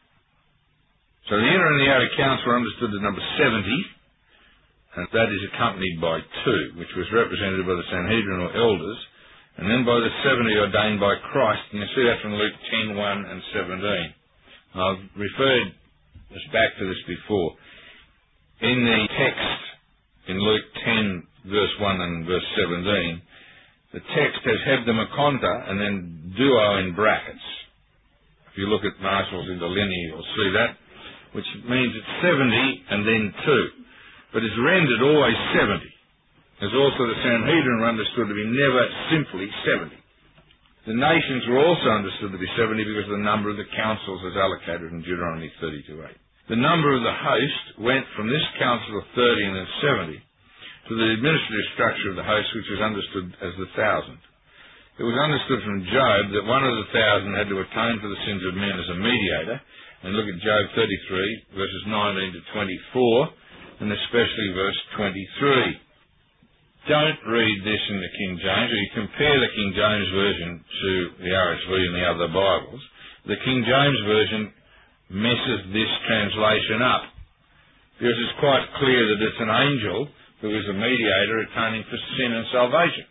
A: So the inner and the outer council are understood as number 70, and that is accompanied by 2, which was represented by the Sanhedrin or elders, and then by the 70 ordained by Christ. And you see that from Luke 10:1 and 17. I've referred us back to this before. In the text, in Luke 10, verse 1 and verse 17, the text has hebdomakonta and then duo in brackets. If you look at Marshall's interlinear, you'll see that, which means it's 70 and then 2. But it's rendered always 70. As also the Sanhedrin were understood to be never simply 70. The nations were also understood to be 70 because of the number of the councils as allocated in Deuteronomy 32:8. The number of the host went from this council of 30 and then 70 to the administrative structure of the host, which was understood as the 1,000. It was understood from Job that one of the 1,000 had to atone for the sins of men as a mediator. And look at Job 33, verses 19 to 24, and especially verse 23. Don't read this in the King James, or you compare the King James Version to the RSV and the other Bibles. The King James Version messes this translation up, because it's quite clear that it's an angel who is a mediator atoning for sin and salvation.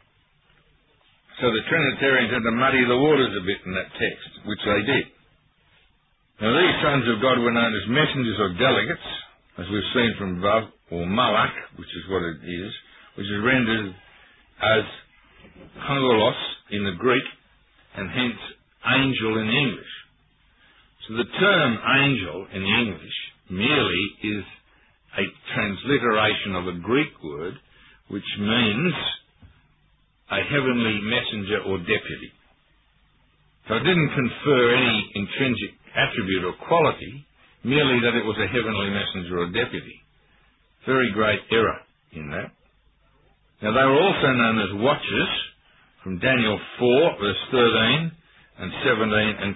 A: So the Trinitarians had to muddy the waters a bit in that text, which they did. Now these sons of God were known as messengers or delegates, as we've seen from above, or malach, which is what it is, which is rendered as angelos in the Greek, and hence angel in the English. So the term angel in the English merely is a transliteration of a Greek word which means a heavenly messenger or deputy. So it didn't confer any intrinsic attribute or quality, merely that it was a heavenly messenger or deputy. Very great error in that. Now they were also known as watchers, from Daniel 4, verse 13, and 17 and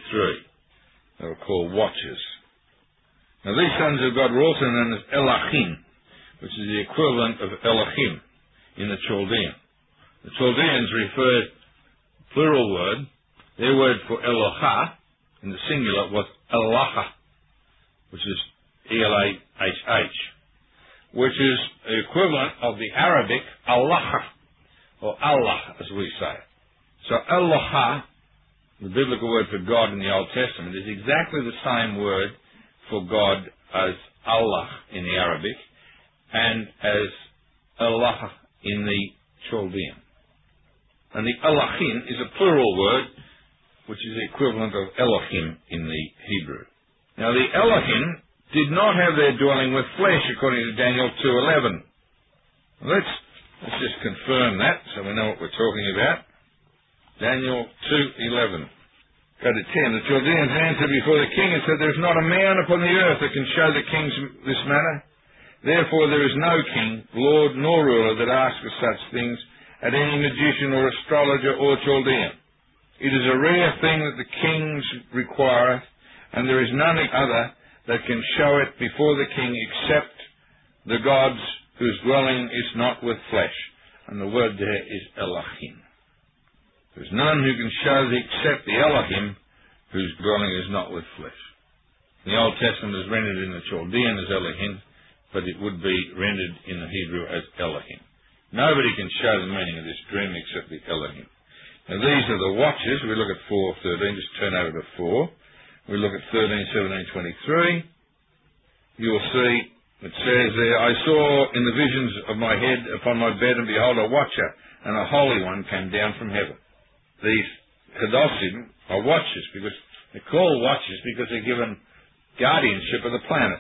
A: 23. They were called watchers. Now these sons of God were also known as Elohim, which is the equivalent of Elohim in the Chaldean. The Chaldeans referred, plural word, their word for Elohah, in the singular, was Elaha, which is E-L-A-H-H, which is the equivalent of the Arabic Allah, or Allah, as we say. So Elohah, the biblical word for God in the Old Testament, is exactly the same word for God as Allah in the Arabic, and as Allah in the Chaldean. And the Elohim is a plural word, which is the equivalent of Elohim in the Hebrew. Now the Elohim did not have their dwelling with flesh, according to Daniel 2:11. Let's just confirm that, so we know what we're talking about. Daniel 2:11. Go to 10. The Chaldeans answered before the king and said, "There is not a man upon the earth that can show the king this matter. Therefore there is no king, lord, nor ruler that asks for such things at any magician or astrologer or Chaldean. It is a rare thing that the kings require, and there is none other that can show it before the king except the gods whose dwelling is not with flesh." And the word there is Elohim. There is none who can show except the Elohim whose dwelling is not with flesh. The Old Testament is rendered in the Chaldean as Elohim, but it would be rendered in the Hebrew as Elohim. Nobody can show the meaning of this dream except the Elohim. Now these are the watchers. We look at 4:13, just turn over to 4. We look at 13, 17, 23. You'll see, it says there, "I saw in the visions of my head upon my bed, and behold, a watcher and a holy one came down from heaven." These Kedoshim are watchers, because they're called watchers because they're given guardianship of the planet.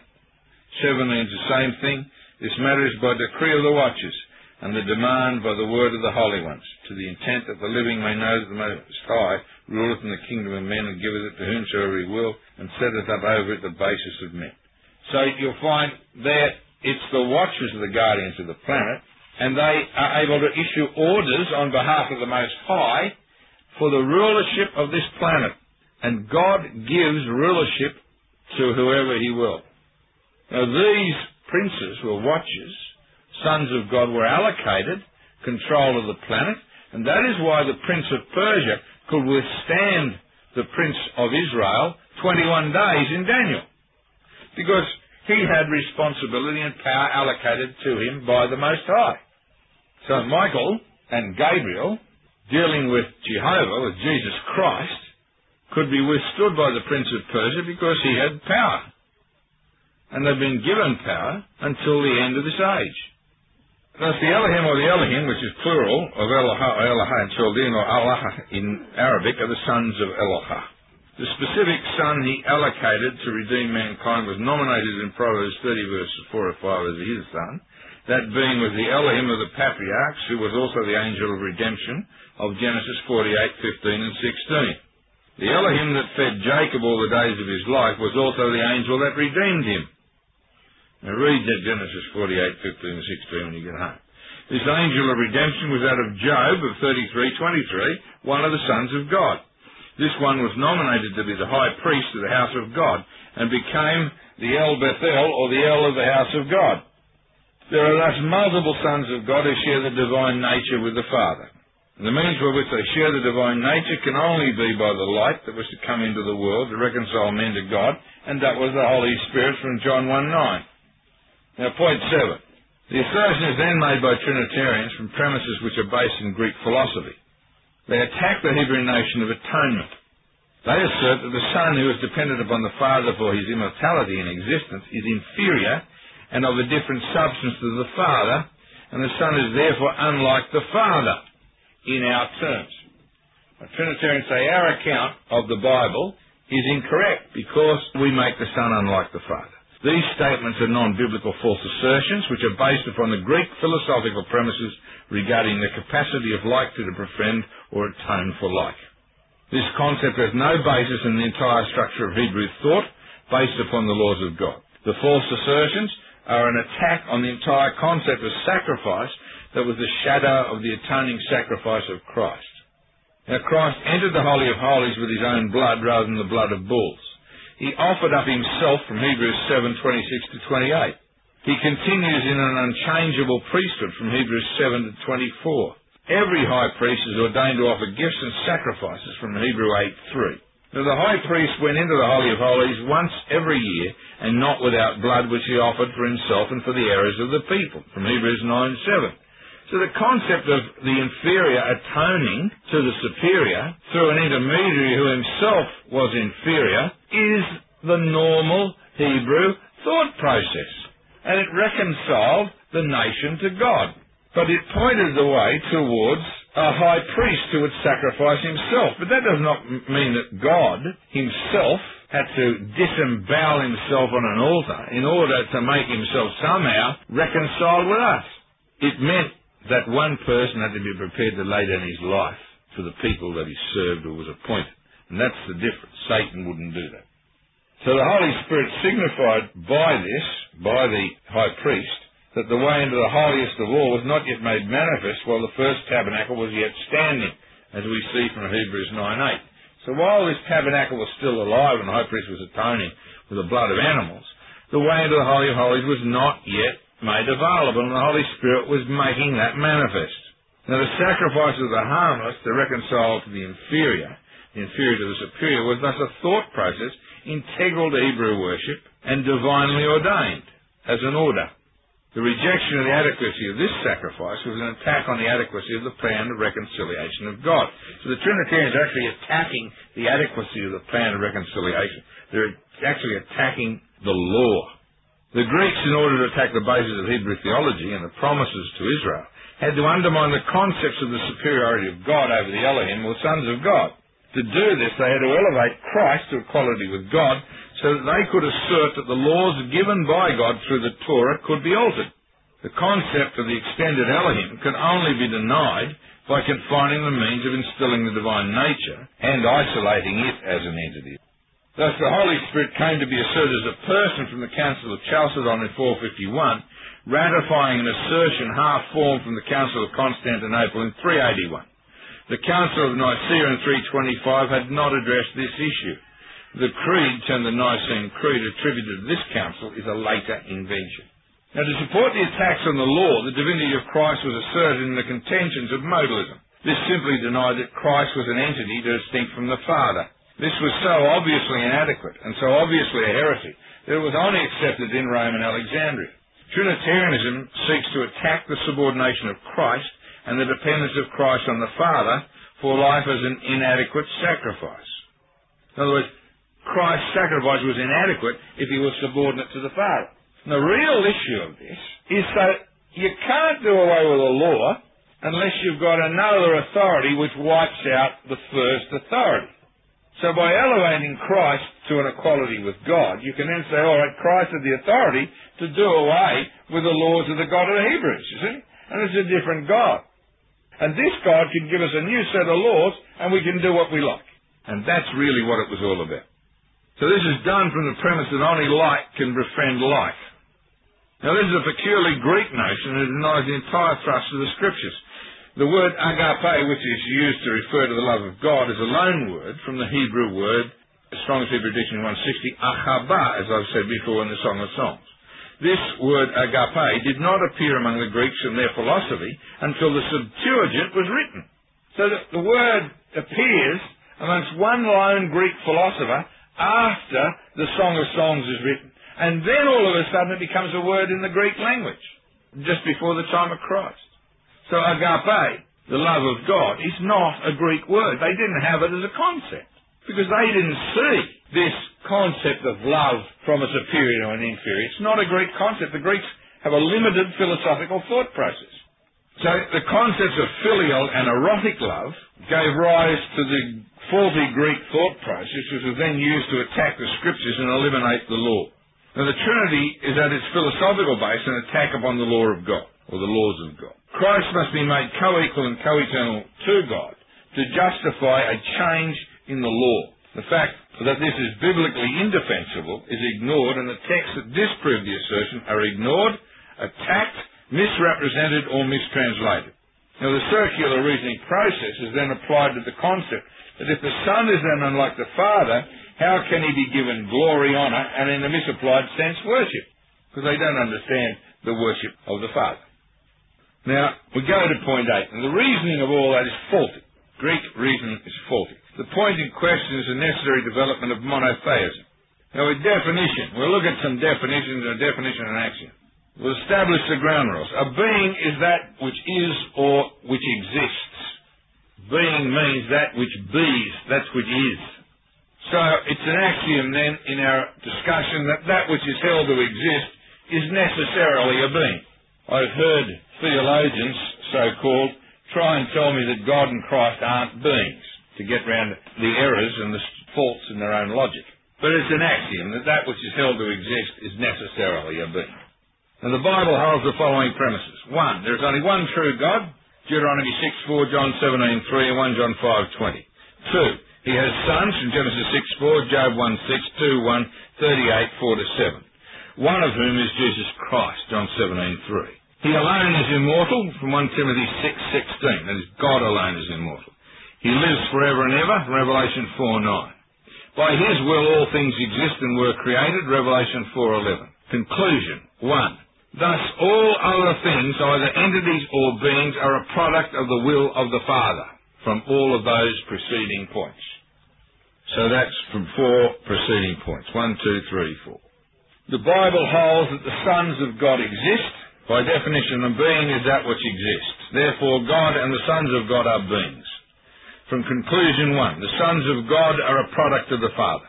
A: 7 means the same thing. This matter is by decree of the watchers, and the demand by the word of the holy ones, to the intent that the living may know that the Most High ruleth in the kingdom of men, and giveth it to whomsoever he will, and setteth up over it the basis of men. So you'll find there it's the watchers of the guardians of the planet, and they are able to issue orders on behalf of the Most High for the rulership of this planet. And God gives rulership to whoever he will. Now these princes were watchers, sons of God, were allocated control of the planet, and that is why the Prince of Persia could withstand the Prince of Israel 21 days in Daniel, because he had responsibility and power allocated to him by the Most High. So Michael and Gabriel, dealing with Jehovah, with Jesus Christ, could be withstood by the Prince of Persia because he had power. And they've been given power until the end of this age. Thus the Elohim or the Elohim, which is plural of Elohah in Chaldean or Allah in Arabic, are the sons of Elohah. The specific son he allocated to redeem mankind was nominated in Proverbs 30 verses 4 or 5 as his son. That being was the Elohim of the patriarchs, who was also the angel of redemption of Genesis 48, 15 and 16. The Elohim that fed Jacob all the days of his life was also the angel that redeemed him. Now read that Genesis 48, 15 and 16 when you get home. This angel of redemption was that of Job of 33:23, one of the sons of God. This one was nominated to be the high priest of the house of God and became the El Bethel, or the El of the house of God. There are thus multiple sons of God who share the divine nature with the Father. The means by which they share the divine nature can only be by the light that was to come into the world to reconcile men to God, and that was the Holy Spirit from John 1:9. Now, point 7. The assertion is then made by Trinitarians from premises which are based in Greek philosophy. They attack the Hebrew notion of atonement. They assert that the Son, who is dependent upon the Father for his immortality and existence, is inferior and of a different substance to the Father, and the Son is therefore unlike the Father in our terms. Trinitarians say our account of the Bible is incorrect because we make the Son unlike the Father. These statements are non-biblical false assertions which are based upon the Greek philosophical premises regarding the capacity of like to befriend or atone for like. This concept has no basis in the entire structure of Hebrew thought based upon the laws of God. The false assertions are an attack on the entire concept of sacrifice that was the shadow of the atoning sacrifice of Christ. Now, Christ entered the Holy of Holies with his own blood rather than the blood of bulls. He offered up himself from Hebrews 7:26-28. He continues in an unchangeable priesthood from Hebrews 7-24. Every high priest is ordained to offer gifts and sacrifices from Hebrews 8:3. Now, the high priest went into the Holy of Holies once every year, and not without blood, which he offered for himself and for the errors of the people, from Hebrews 9:7. So the concept of the inferior atoning to the superior through an intermediary who himself was inferior is the normal Hebrew thought process. And it reconciled the nation to God. But it pointed the way towards a high priest who would sacrifice himself. But that does not mean that God himself had to disembowel himself on an altar in order to make himself somehow reconciled with us. It meant that one person had to be prepared to lay down his life for the people that he served or was appointed. And that's the difference. Satan wouldn't do that. So the Holy Spirit signified by this, by the high priest, that the way into the holiest of all was not yet made manifest while the first tabernacle was yet standing, as we see from Hebrews 9:8. So while this tabernacle was still alive and the high priest was atoning with the blood of animals, the way into the Holy of Holies was not yet made available, and the Holy Spirit was making that manifest. Now, the sacrifice of the harmless to reconcile to the inferior to the superior, was thus a thought process integral to Hebrew worship and divinely ordained as an order. The rejection of the adequacy of this sacrifice was an attack on the adequacy of the plan of reconciliation of God. So the Trinitarians are actually attacking the adequacy of the plan of reconciliation. They're actually attacking the law. The Greeks, in order to attack the basis of Hebrew theology and the promises to Israel, had to undermine the concepts of the superiority of God over the Elohim, or sons of God. To do this, they had to elevate Christ to equality with God so that they could assert that the laws given by God through the Torah could be altered. The concept of the extended Elohim can only be denied by confining the means of instilling the divine nature and isolating it as an entity. Thus, the Holy Spirit came to be asserted as a person from the Council of Chalcedon in 451, ratifying an assertion half-formed from the Council of Constantinople in 381. The Council of Nicaea in 325 had not addressed this issue. The creed, termed the Nicene Creed, attributed to this council, is a later invention. Now, to support the attacks on the law, the divinity of Christ was asserted in the contentions of modalism. This simply denied that Christ was an entity distinct from the Father. This was so obviously inadequate and so obviously a heresy that it was only accepted in Rome and Alexandria. Trinitarianism seeks to attack the subordination of Christ and the dependence of Christ on the Father for life as an inadequate sacrifice. In other words, Christ's sacrifice was inadequate if he was subordinate to the Father. And the real issue of this is that you can't do away with the law unless you've got another authority which wipes out the first authority. So by elevating Christ to an equality with God, you can then say, all right, Christ had the authority to do away with the laws of the God of the Hebrews, you see? And it's a different God. And this God can give us a new set of laws, and we can do what we like. And that's really what it was all about. So this is done from the premise that only like can befriend like. Now this is a peculiarly Greek notion that denies the entire thrust of the Scriptures. The word agape, which is used to refer to the love of God, is a loan word from the Hebrew word, Strong's Hebrew Dictionary 160, achaba, as I've said before in the Song of Songs. This word agape did not appear among the Greeks in their philosophy until the Septuagint was written. So that the word appears amongst one lone Greek philosopher after the Song of Songs is written. And then all of a sudden it becomes a word in the Greek language, just before the time of Christ. So agape, the love of God, is not a Greek word. They didn't have it as a concept, because they didn't see this concept of love from a superior to an inferior. It's not a Greek concept. The Greeks have a limited philosophical thought process. So the concepts of filial and erotic love gave rise to the faulty Greek thought process, which was then used to attack the Scriptures and eliminate the law. Now the Trinity is at its philosophical base an attack upon the law of God, or the laws of God. Christ must be made co-equal and co-eternal to God to justify a change in the law. The fact that this is biblically indefensible is ignored, and the texts that disprove the assertion are ignored, attacked, misrepresented, or mistranslated. Now the circular reasoning process is then applied to the concept that if the Son is then unlike the Father, how can he be given glory, honour, and in a misapplied sense worship? Because they don't understand the worship of the Father. Now, we go to point 8, and the reasoning of all that is faulty. Greek reasoning is faulty. The point in question is the necessary development of monotheism. Now, with definition, we'll look at some definitions, a definition and axiom. We'll establish the ground rules. A being is that which is or which exists. Being means that which bees, that which is. So, it's an axiom then in our discussion that that which is held to exist is necessarily a being. I've heard theologians, so-called, try and tell me that God and Christ aren't beings, to get round the errors and the faults in their own logic. But it's an axiom that that which is held to exist is necessarily a being. And the Bible holds the following premises. 1. There is only one true God, Deuteronomy 6:4, John 17:3, and 1 John 5:20. 2. He has sons from Genesis 6:4, Job 1:6, 2:1, 38:4-7. One of whom is Jesus Christ, John 17:3. He alone is immortal, from 1 Timothy 6:16. That is, God alone is immortal. He lives forever and ever, Revelation 4:9. By his will all things exist and were created, Revelation 4:11. Conclusion. 1. Thus all other things, either entities or beings, are a product of the will of the Father, from all of those preceding points. So that's from 4 preceding points. 1, 2, 3, 4. The Bible holds that the sons of God exist. By definition, a being is that which exists. Therefore, God and the sons of God are beings. From conclusion 1, the sons of God are a product of the Father.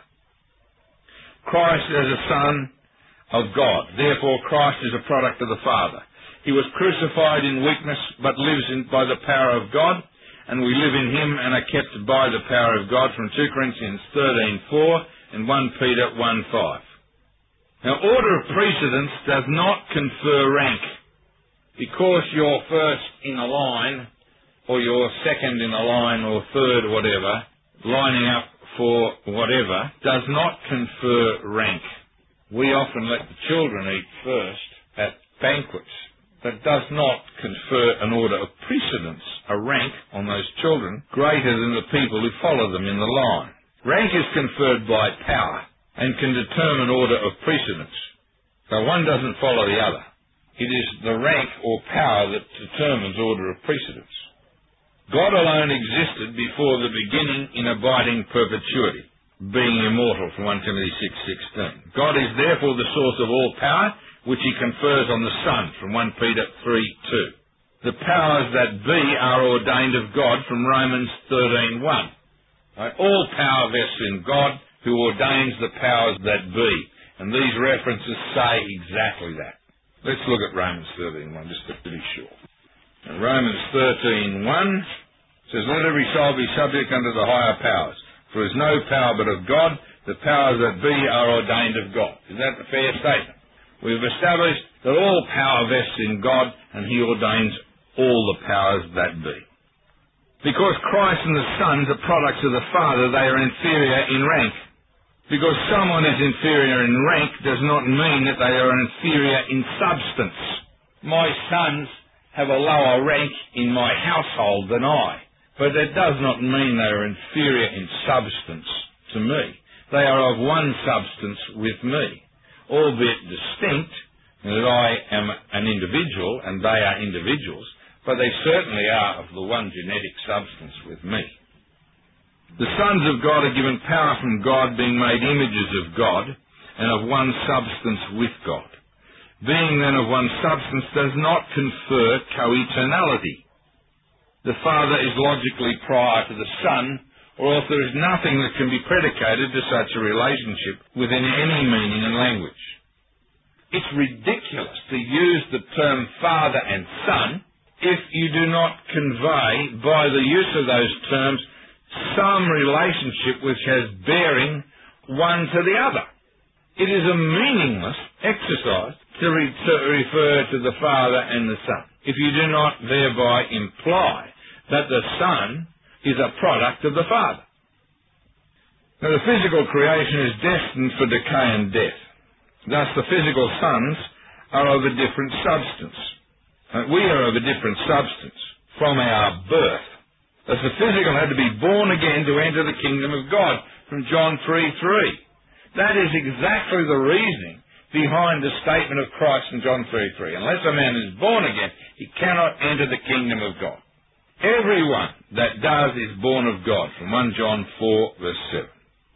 A: Christ is a son of God. Therefore, Christ is a product of the Father. He was crucified in weakness, but lives by the power of God, and we live in him and are kept by the power of God, from 2 Corinthians 13:4 and 1 Peter 1:5. Now, order of precedence does not confer rank. Because you're first in a line, or you're second in a line, or third, or whatever, lining up for whatever, does not confer rank. We often let the children eat first at banquets. That does not confer an order of precedence, a rank on those children, greater than the people who follow them in the line. Rank is conferred by power, and can determine order of precedence. So one doesn't follow the other. It is the rank or power that determines order of precedence. God alone existed before the beginning in abiding perpetuity, being immortal, from 1 Timothy 6:16. God is therefore the source of all power, which he confers on the Son, from 1 Peter 3:2. The powers that be are ordained of God, from Romans 13:1. All power vests in God, who ordains the powers that be. And these references say exactly that. Let's look at Romans 13:1, just to be sure. And Romans 13:1 says, "Let every soul be subject unto the higher powers. For there is no power but of God. The powers that be are ordained of God." Is that a fair statement? We've established that all power vests in God, and he ordains all the powers that be. Because Christ and the sons are products of the Father, they are inferior in rank. Because someone is inferior in rank does not mean that they are inferior in substance. My sons have a lower rank in my household than I, but that does not mean they are inferior in substance to me. They are of one substance with me, albeit distinct, in that I am an individual and they are individuals, but they certainly are of the one genetic substance with me. The sons of God are given power from God, being made images of God and of one substance with God. Being then of one substance does not confer co-eternality. The Father is logically prior to the Son, or else there is nothing that can be predicated to such a relationship within any meaning and language. It's ridiculous to use the term Father and Son if you do not convey by the use of those terms some relationship which has bearing one to the other. It is a meaningless exercise to refer to the Father and the Son if you do not thereby imply that the Son is a product of the Father. Now, the physical creation is destined for decay and death. Thus, the physical sons are of a different substance. We are of a different substance from our birth. Thus, the physical had to be born again to enter the kingdom of God, from John 3:3. That is exactly the reasoning behind the statement of Christ in John 3:3. Unless a man is born again, he cannot enter the kingdom of God. Everyone that does is born of God, from 1 John 4:7.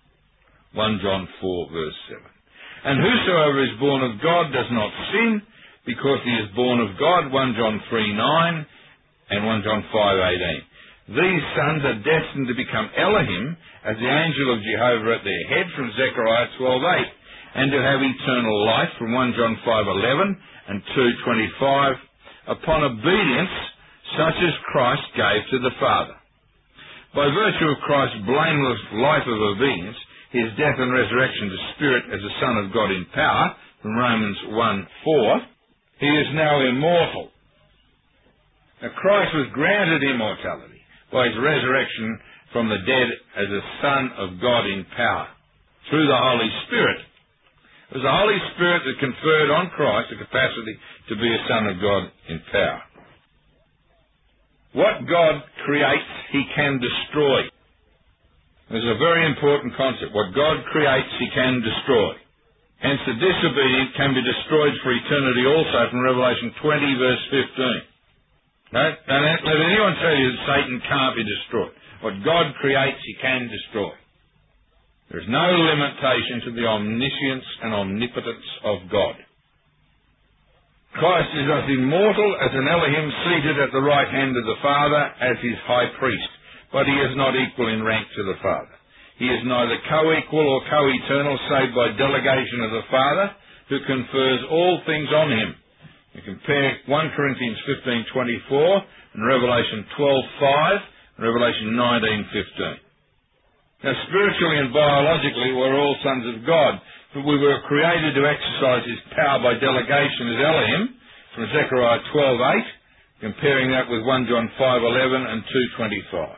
A: 1 John 4:7. And whosoever is born of God does not sin, because he is born of God, 1 John 3:9 and 1 John 5:18. These sons are destined to become Elohim, as the angel of Jehovah at their head, from Zechariah 12:8, and to have eternal life, from 1 John 5:11 and 2:25, upon obedience such as Christ gave to the Father. By virtue of Christ's blameless life of obedience, his death and resurrection to spirit as the Son of God in power, from Romans 1:4, he is now immortal. Now, Christ was granted immortality by his resurrection from the dead as a Son of God in power, through the Holy Spirit. It was the Holy Spirit that conferred on Christ the capacity to be a Son of God in power. What God creates, he can destroy. This is a very important concept. What God creates, he can destroy. Hence, the disobedient can be destroyed for eternity also, from Revelation 20, verse 15. Don't let anyone tell you that Satan can't be destroyed. What God creates, he can destroy. There is no limitation to the omniscience and omnipotence of God. Christ is as immortal as an Elohim seated at the right hand of the Father as his high priest, but he is not equal in rank to the Father. He is neither co-equal or co-eternal, save by delegation of the Father, who confers all things on him. You compare 1 Corinthians 15:24 and Revelation 12:5 and Revelation 19:15. Now, spiritually and biologically, we're all sons of God, but we were created to exercise his power by delegation as Elohim, from Zechariah 12:8, comparing that with 1 John 5:11 and 2:25.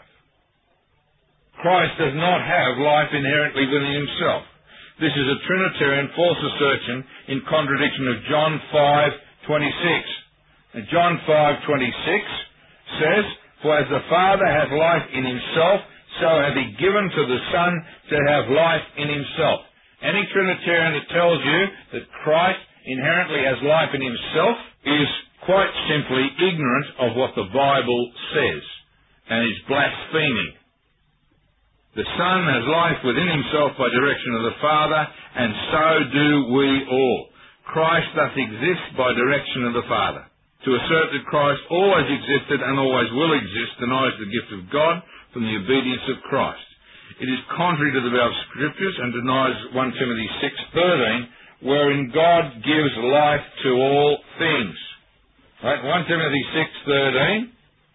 A: Christ does not have life inherently within himself. This is a Trinitarian false assertion in contradiction of John 5:26. And John 5:26 says, "For as the Father hath life in himself, so hath he given to the Son to have life in himself." Any Trinitarian that tells you that Christ inherently has life in himself is quite simply ignorant of what the Bible says and is blaspheming. The Son has life within himself by direction of the Father, and so do we all. Christ thus exists by direction of the Father. To assert that Christ always existed and always will exist denies the gift of God from the obedience of Christ. It is contrary to the above Scriptures and denies 1 Timothy 6:13, wherein God gives life to all things. Right? 1 Timothy 6:13,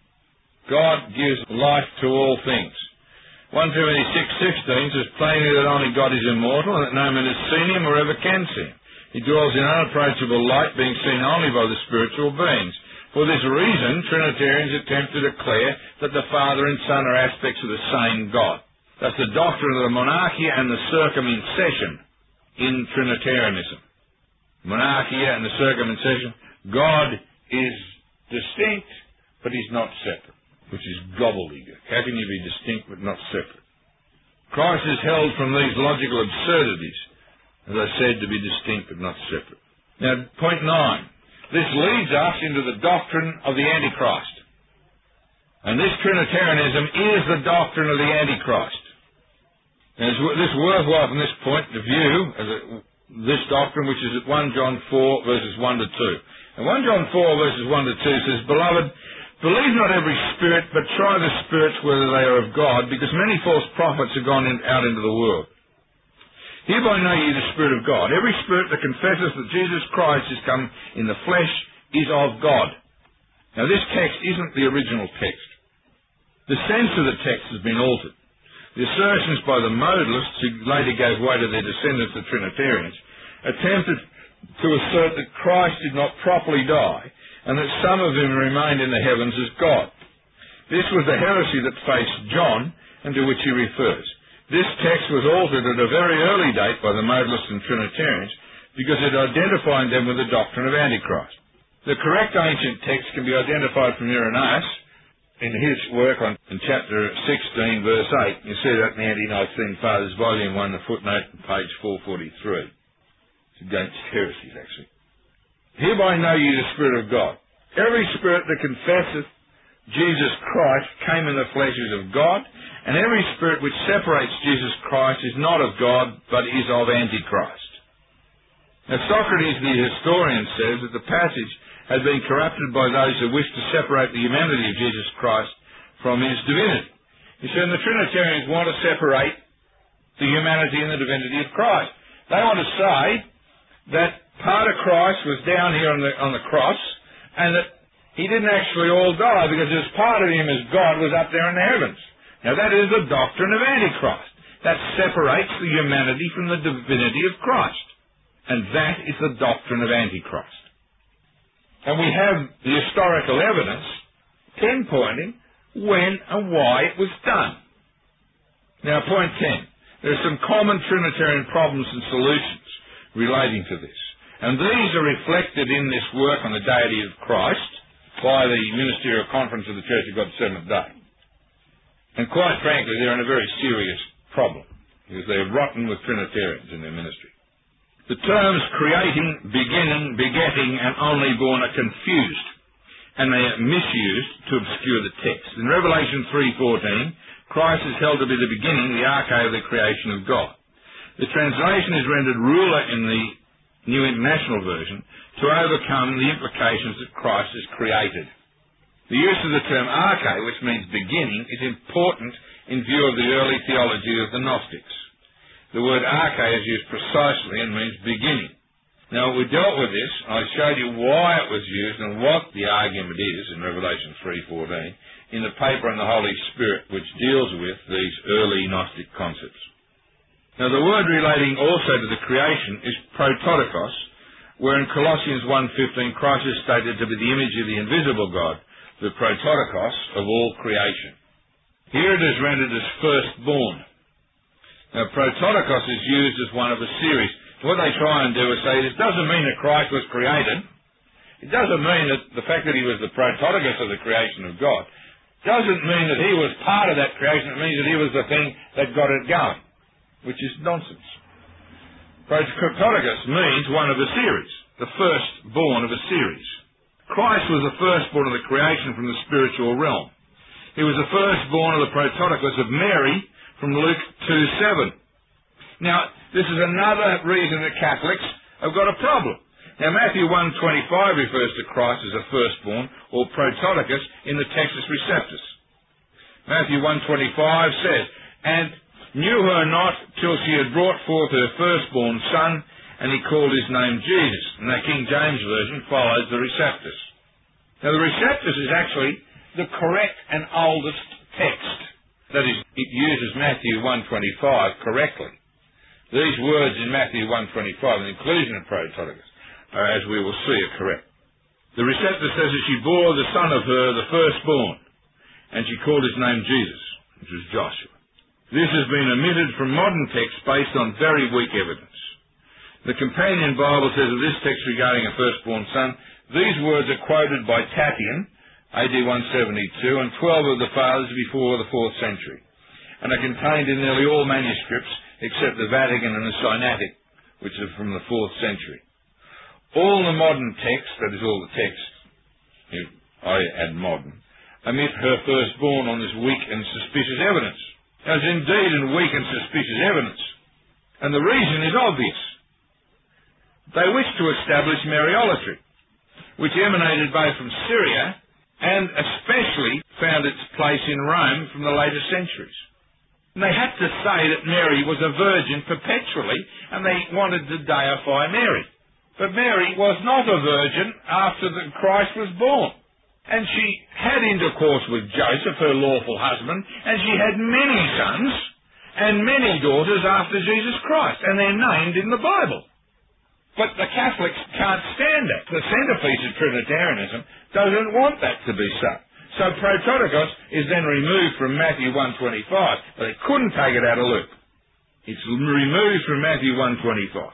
A: God gives life to all things. 1 Timothy 6:16 says plainly that only God is immortal and that no man has seen him or ever can see him. He dwells in unapproachable light, being seen only by the spiritual beings. For this reason, Trinitarians attempt to declare that the Father and Son are aspects of the same God. That's the doctrine of the monarchia and the circumcision in Trinitarianism. Monarchia and the circumcision. God is distinct, but he's not separate, which is gobbledygook. How can you be distinct but not separate? Christ is held from these logical absurdities, as I said, to be distinct but not separate. Now, point 9. This leads us into the doctrine of the Antichrist. And this Trinitarianism is the doctrine of the Antichrist. Now, this is worthwhile from this point of view, this doctrine, which is at 1 John 4, verses 1 to 2. And 1 John 4, verses 1 to 2 says, Beloved, believe not every spirit, but try the spirits whether they are of God, because many false prophets are gone out into the world. Hereby know ye the Spirit of God. Every spirit that confesses that Jesus Christ is come in the flesh is of God. Now, this text isn't the original text. The sense of the text has been altered. The assertions by the modalists, who later gave way to their descendants, the Trinitarians, attempted to assert that Christ did not properly die, and that some of him remained in the heavens as God. This was the heresy that faced John, and to which he refers. This text was altered at a very early date by the modalists and Trinitarians, because it identified them with the doctrine of Antichrist. The correct ancient text can be identified from Irenaeus, in his work in chapter 16, verse 8. You see that in the Ante-Nicene Fathers, volume 1, the footnote, page 443. It's against heresies, actually. Hereby know ye the Spirit of God. Every spirit that confesseth Jesus Christ came in the flesh is of God, and every spirit which separates Jesus Christ is not of God, but is of Antichrist. Now, Socrates, the historian, says that the passage had been corrupted by those who wished to separate the humanity of Jesus Christ from his divinity. You see, and the Trinitarians want to separate the humanity and the divinity of Christ. They want to say that part of Christ was down here on the cross, and that he didn't actually all die, because there's part of him as God was up there in the heavens. Now, that is the doctrine of Antichrist. That separates the humanity from the divinity of Christ. And that is the doctrine of Antichrist. And we have the historical evidence pinpointing when and why it was done. Now, point 10. There are some common Trinitarian problems and solutions relating to this. And these are reflected in this work on the deity of Christ by the Ministerial Conference of the Church of God Seventh Day. And quite frankly, they're in a very serious problem, because they're rotten with Trinitarians in their ministry. The terms creating, beginning, begetting, and only born are confused, and they are misused to obscure the text. In Revelation 3:14, Christ is held to be the beginning, the arche of the creation of God. The translation is rendered ruler in the New International Version to overcome the implications that Christ is created. The use of the term arche, which means beginning, is important in view of the early theology of the Gnostics. The word arche is used precisely and means beginning. Now, we dealt with this. I showed you why it was used and what the argument is in Revelation 3:14 in the paper on the Holy Spirit, which deals with these early Gnostic concepts. Now, the word relating also to the creation is prototokos, where in Colossians 1:15 Christ is stated to be the image of the invisible God, the prototokos of all creation. Here it is rendered as firstborn. Now, prototokos is used as one of a series. What they try and do is say, it doesn't mean that Christ was created. It doesn't mean that the fact that he was the prototokos of the creation of God doesn't mean that he was part of that creation. It means that he was the thing that got it going, which is nonsense. Prototokos means one of a series, the firstborn of a series. Christ was the firstborn of the creation from the spiritual realm. He was the firstborn of the prototokos of Mary from Luke 2:7. Now, this is another reason that Catholics have got a problem. Now, Matthew 1:25 refers to Christ as a firstborn, or prototokos, in the Textus Receptus. Matthew 1:25 says, and knew her not till she had brought forth her firstborn son, and he called his name Jesus. And the King James Version follows the Receptus. Now, the Receptus is actually the correct and oldest text. That is, it uses Matthew 1:25 correctly. These words in Matthew 1:25, the inclusion of prototokos, are, as we will see, are correct. The Receptus says that she bore the son of her, the firstborn, and she called his name Jesus, which was Joshua. This has been omitted from modern texts based on very weak evidence. The Companion Bible says of this text regarding a firstborn son, these words are quoted by Tatian, AD 172, and 12 of the fathers before the 4th century, and are contained in nearly all manuscripts except the Vatican and the Sinaitic, which are from the 4th century. All the modern texts, that is all the texts, I add modern, omit her firstborn on this weak and suspicious evidence. As indeed in weak and suspicious evidence. And the reason is obvious. They wish to establish Mariolatry, which emanated both from Syria and especially found its place in Rome from the later centuries. And they had to say that Mary was a virgin perpetually, and they wanted to deify Mary. But Mary was not a virgin after Christ was born. And she had intercourse with Joseph, her lawful husband, and she had many sons and many daughters after Jesus Christ, and they're named in the Bible. But the Catholics can't stand that. The centrepiece of Trinitarianism doesn't want that to be so. So Prototokos is then removed from Matthew 1:25, but they couldn't take it out of Luke. It's removed from Matthew 1:25.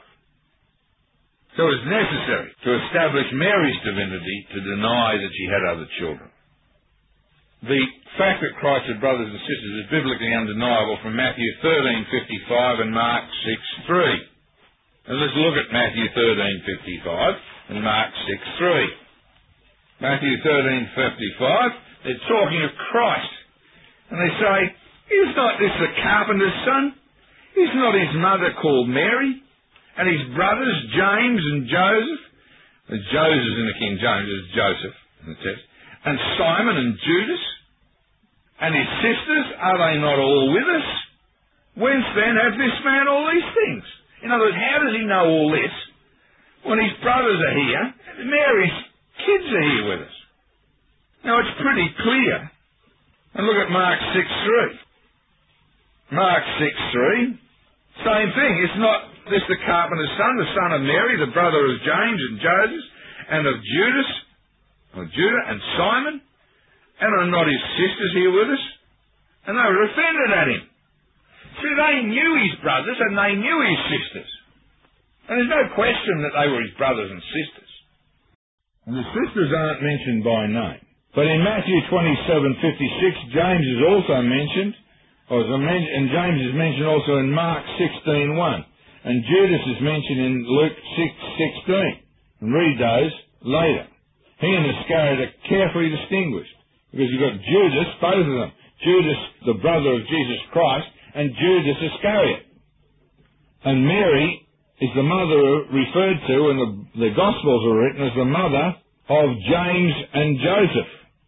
A: So it's necessary to establish Mary's divinity to deny that she had other children. The fact that Christ had brothers and sisters is biblically undeniable from Matthew 13:55 and Mark 6:3. And let's look at Matthew 13:55 and Mark 6:3. Matthew 13:55, they're talking of Christ. And they say, is not this the carpenter's son? Is not his mother called Mary? And his brothers, James and Joseph, Joseph in the King James is Joseph, in the text, and Simon and Judas, and his sisters, are they not all with us? Whence then hath this man all these things? In other words, how does he know all this when his brothers are here, and Mary's kids are here with us? Now it's pretty clear. And look at Mark 6:3. Mark 6:3, same thing. It's not this the carpenter's son, the son of Mary, the brother of James and Joseph, and of Judah and Simon, and are not his sisters here with us? And they were offended at him. See, they knew his brothers and they knew his sisters. And there's no question that they were his brothers and sisters. And the sisters aren't mentioned by name. But in Matthew 27:56, James is also mentioned, and James is mentioned also in Mark 16:1. And Judas is mentioned in Luke 6:16. And read those later. He and Iscariot are carefully distinguished, because you've got Judas, both of them. Judas, the brother of Jesus Christ, and Judas Iscariot. And Mary is the mother referred to, and the Gospels are written as the mother of James and Joseph.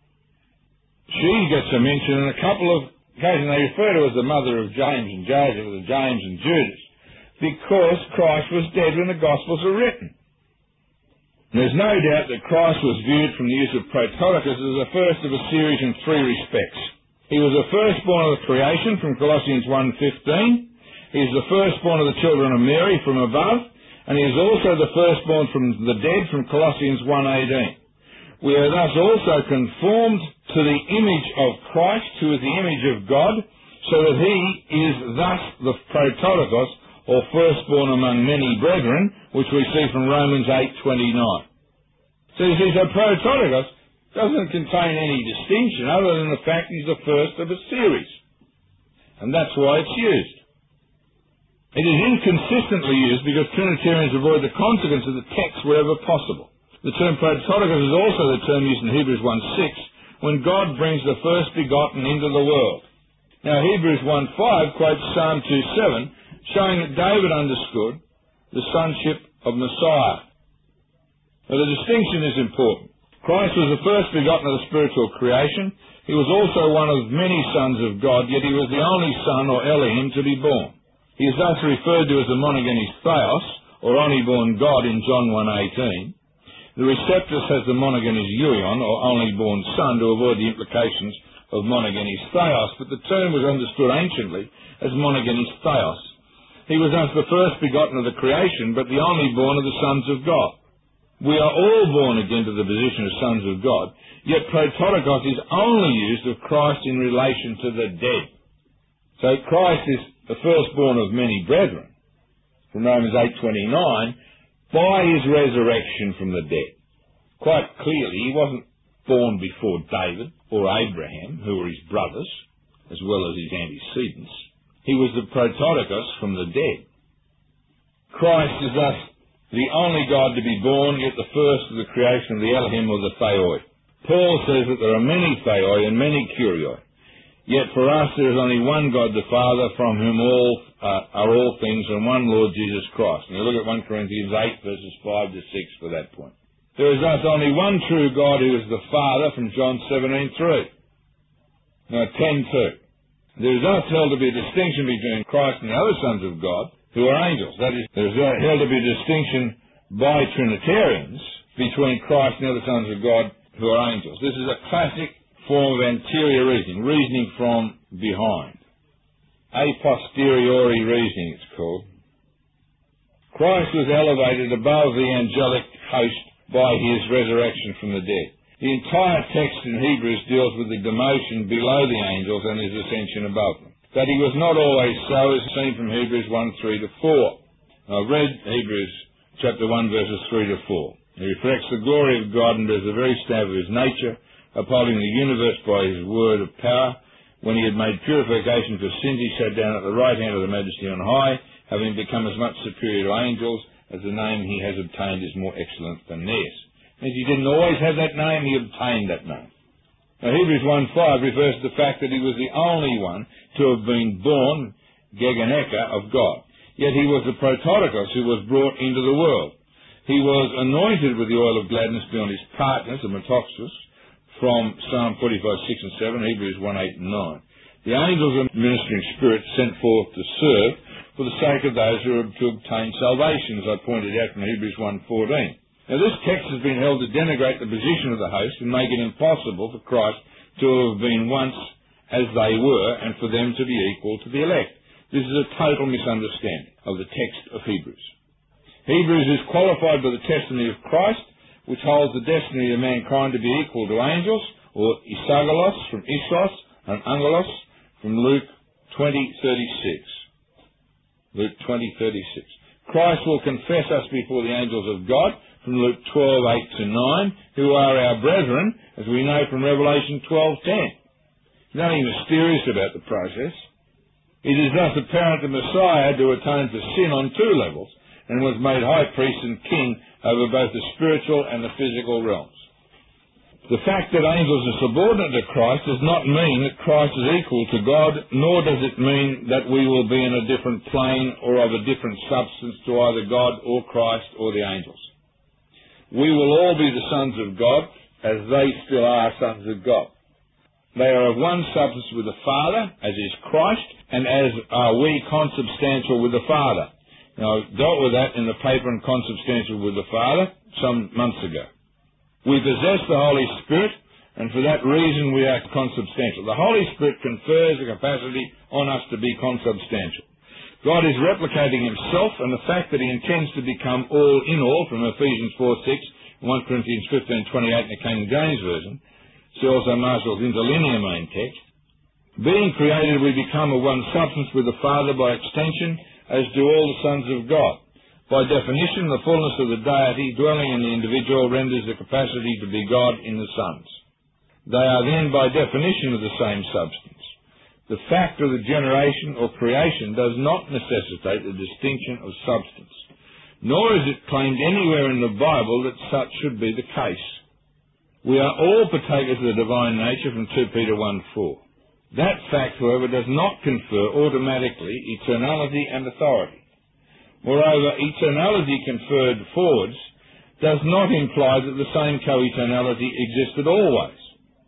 A: She gets a mention in a couple of occasions. They refer to her as the mother of James and Joseph, or James and Judas, because Christ was dead when the Gospels were written. And there's no doubt that Christ was viewed from the use of Prototokos as the first of a series in three respects. He was the firstborn of the creation from Colossians 1:15. He is the firstborn of the children of Mary from above, and he is also the firstborn from the dead from Colossians 1:18. We are thus also conformed to the image of Christ, who is the image of God, so that he is thus the Prototokos, or firstborn among many brethren, which we see from Romans 8:29. So you see, so Prototokos doesn't contain any distinction other than the fact he's the first of a series. And that's why it's used. It is inconsistently used because Trinitarians avoid the consequence of the text wherever possible. The term Prototokos is also the term used in Hebrews 1:6, when God brings the first begotten into the world. Now Hebrews 1:5 quotes Psalm 2:7, showing that David understood the sonship of Messiah. Now the distinction is important. Christ was the first begotten of the spiritual creation. He was also one of many sons of God, yet he was the only son, or Elohim, to be born. He is thus referred to as the monogenes theos, or only born God, in John 1:18. The Receptus has the monogenes euion, or only born son, to avoid the implications of monogenes theos, but the term was understood anciently as monogenes theos. He was thus the first begotten of the creation, but the only born of the sons of God. We are all born again to the position of sons of God, yet Prototokos is only used of Christ in relation to the dead.
B: So Christ is the firstborn of many brethren, from Romans 8:29, by his resurrection from the dead. Quite clearly, he wasn't born before David or Abraham, who were his brothers, as well as his antecedents. He was the prototokos from the dead. Christ is thus the only God to be born, yet the first of the creation of the Elohim or the Theoi. Paul says that there are many Theoi and many Kurioi. Yet for us there is only one God the Father, from whom are all things, and one Lord Jesus Christ. And you look at 1 Corinthians 8 verses 5 to 6 for that point. There is thus only one true God, who is the Father, from John 17:3. Now 10:2. There is thus held to be a distinction between Christ and the other sons of God, who are angels. That is, there is held to be a distinction by Trinitarians between Christ and the other sons of God, who are angels. This is a classic form of anterior reasoning from behind. A posteriori reasoning, it's called. Christ was elevated above the angelic host by his resurrection from the dead. The entire text in Hebrews deals with the demotion below the angels and his ascension above them. That he was not always so is seen from Hebrews 1:3 to 4. I've read Hebrews chapter 1 verses 3 to 4. He reflects the glory of God and bears the very stamp of his nature, upholding the universe by his word of power. When he had made purification for sins, he sat down at the right hand of the Majesty on high, having become as much superior to angels as the name he has obtained is more excellent than theirs. Means he didn't always have that name, he obtained that name. Now Hebrews 1:5 refers to the fact that he was the only one to have been born, Gegeneka, of God. Yet he was the prototokos who was brought into the world. He was anointed with the oil of gladness beyond his partners, the metoxos, from Psalm 45:6 and 7, Hebrews 1:8 and 9. The angels and ministering spirits sent forth to serve for the sake of those who are to obtain salvation, as I pointed out from Hebrews 1:14. Now this text has been held to denigrate the position of the host and make it impossible for Christ to have been once as they were and for them to be equal to the elect. This is a total misunderstanding of the text of Hebrews. Hebrews is qualified by the testimony of Christ, which holds the destiny of mankind to be equal to angels, or isagalos from Isos, and angelos from Luke 20:36. Luke 20:36. Christ will confess us before the angels of God, from Luke 12:8 to 9, who are our brethren, as we know from Revelation 12:10. There's nothing mysterious about the process. It is thus apparent the Messiah had to atone for sin on two levels, and was made high priest and king over both the spiritual and the physical realms. The fact that angels are subordinate to Christ does not mean that Christ is equal to God, nor does it mean that we will be in a different plane or of a different substance to either God or Christ or the angels. We will all be the sons of God, as they still are sons of God. They are of one substance with the Father, as is Christ, and as are we consubstantial with the Father. Now, I've dealt with that in the paper on consubstantial with the Father some months ago. We possess the Holy Spirit, and for that reason we are consubstantial. The Holy Spirit confers a capacity on us to be consubstantial. God is replicating himself, and the fact that he intends to become all in all, from Ephesians 4:6, 1 Corinthians 15:28 in the King James Version, see also Marshall's interlinear main text. Being created, we become of one substance with the Father by extension, as do all the sons of God. By definition, the fullness of the deity dwelling in the individual renders the capacity to be God in the sons. They are then by definition of the same substance. The fact of the generation or creation does not necessitate the distinction of substance, nor is it claimed anywhere in the Bible that such should be the case. We are all partakers of the divine nature from 2 Peter 1:4. That fact, however, does not confer automatically eternality and authority. Moreover, eternality conferred forwards does not imply that the same co-eternality existed always.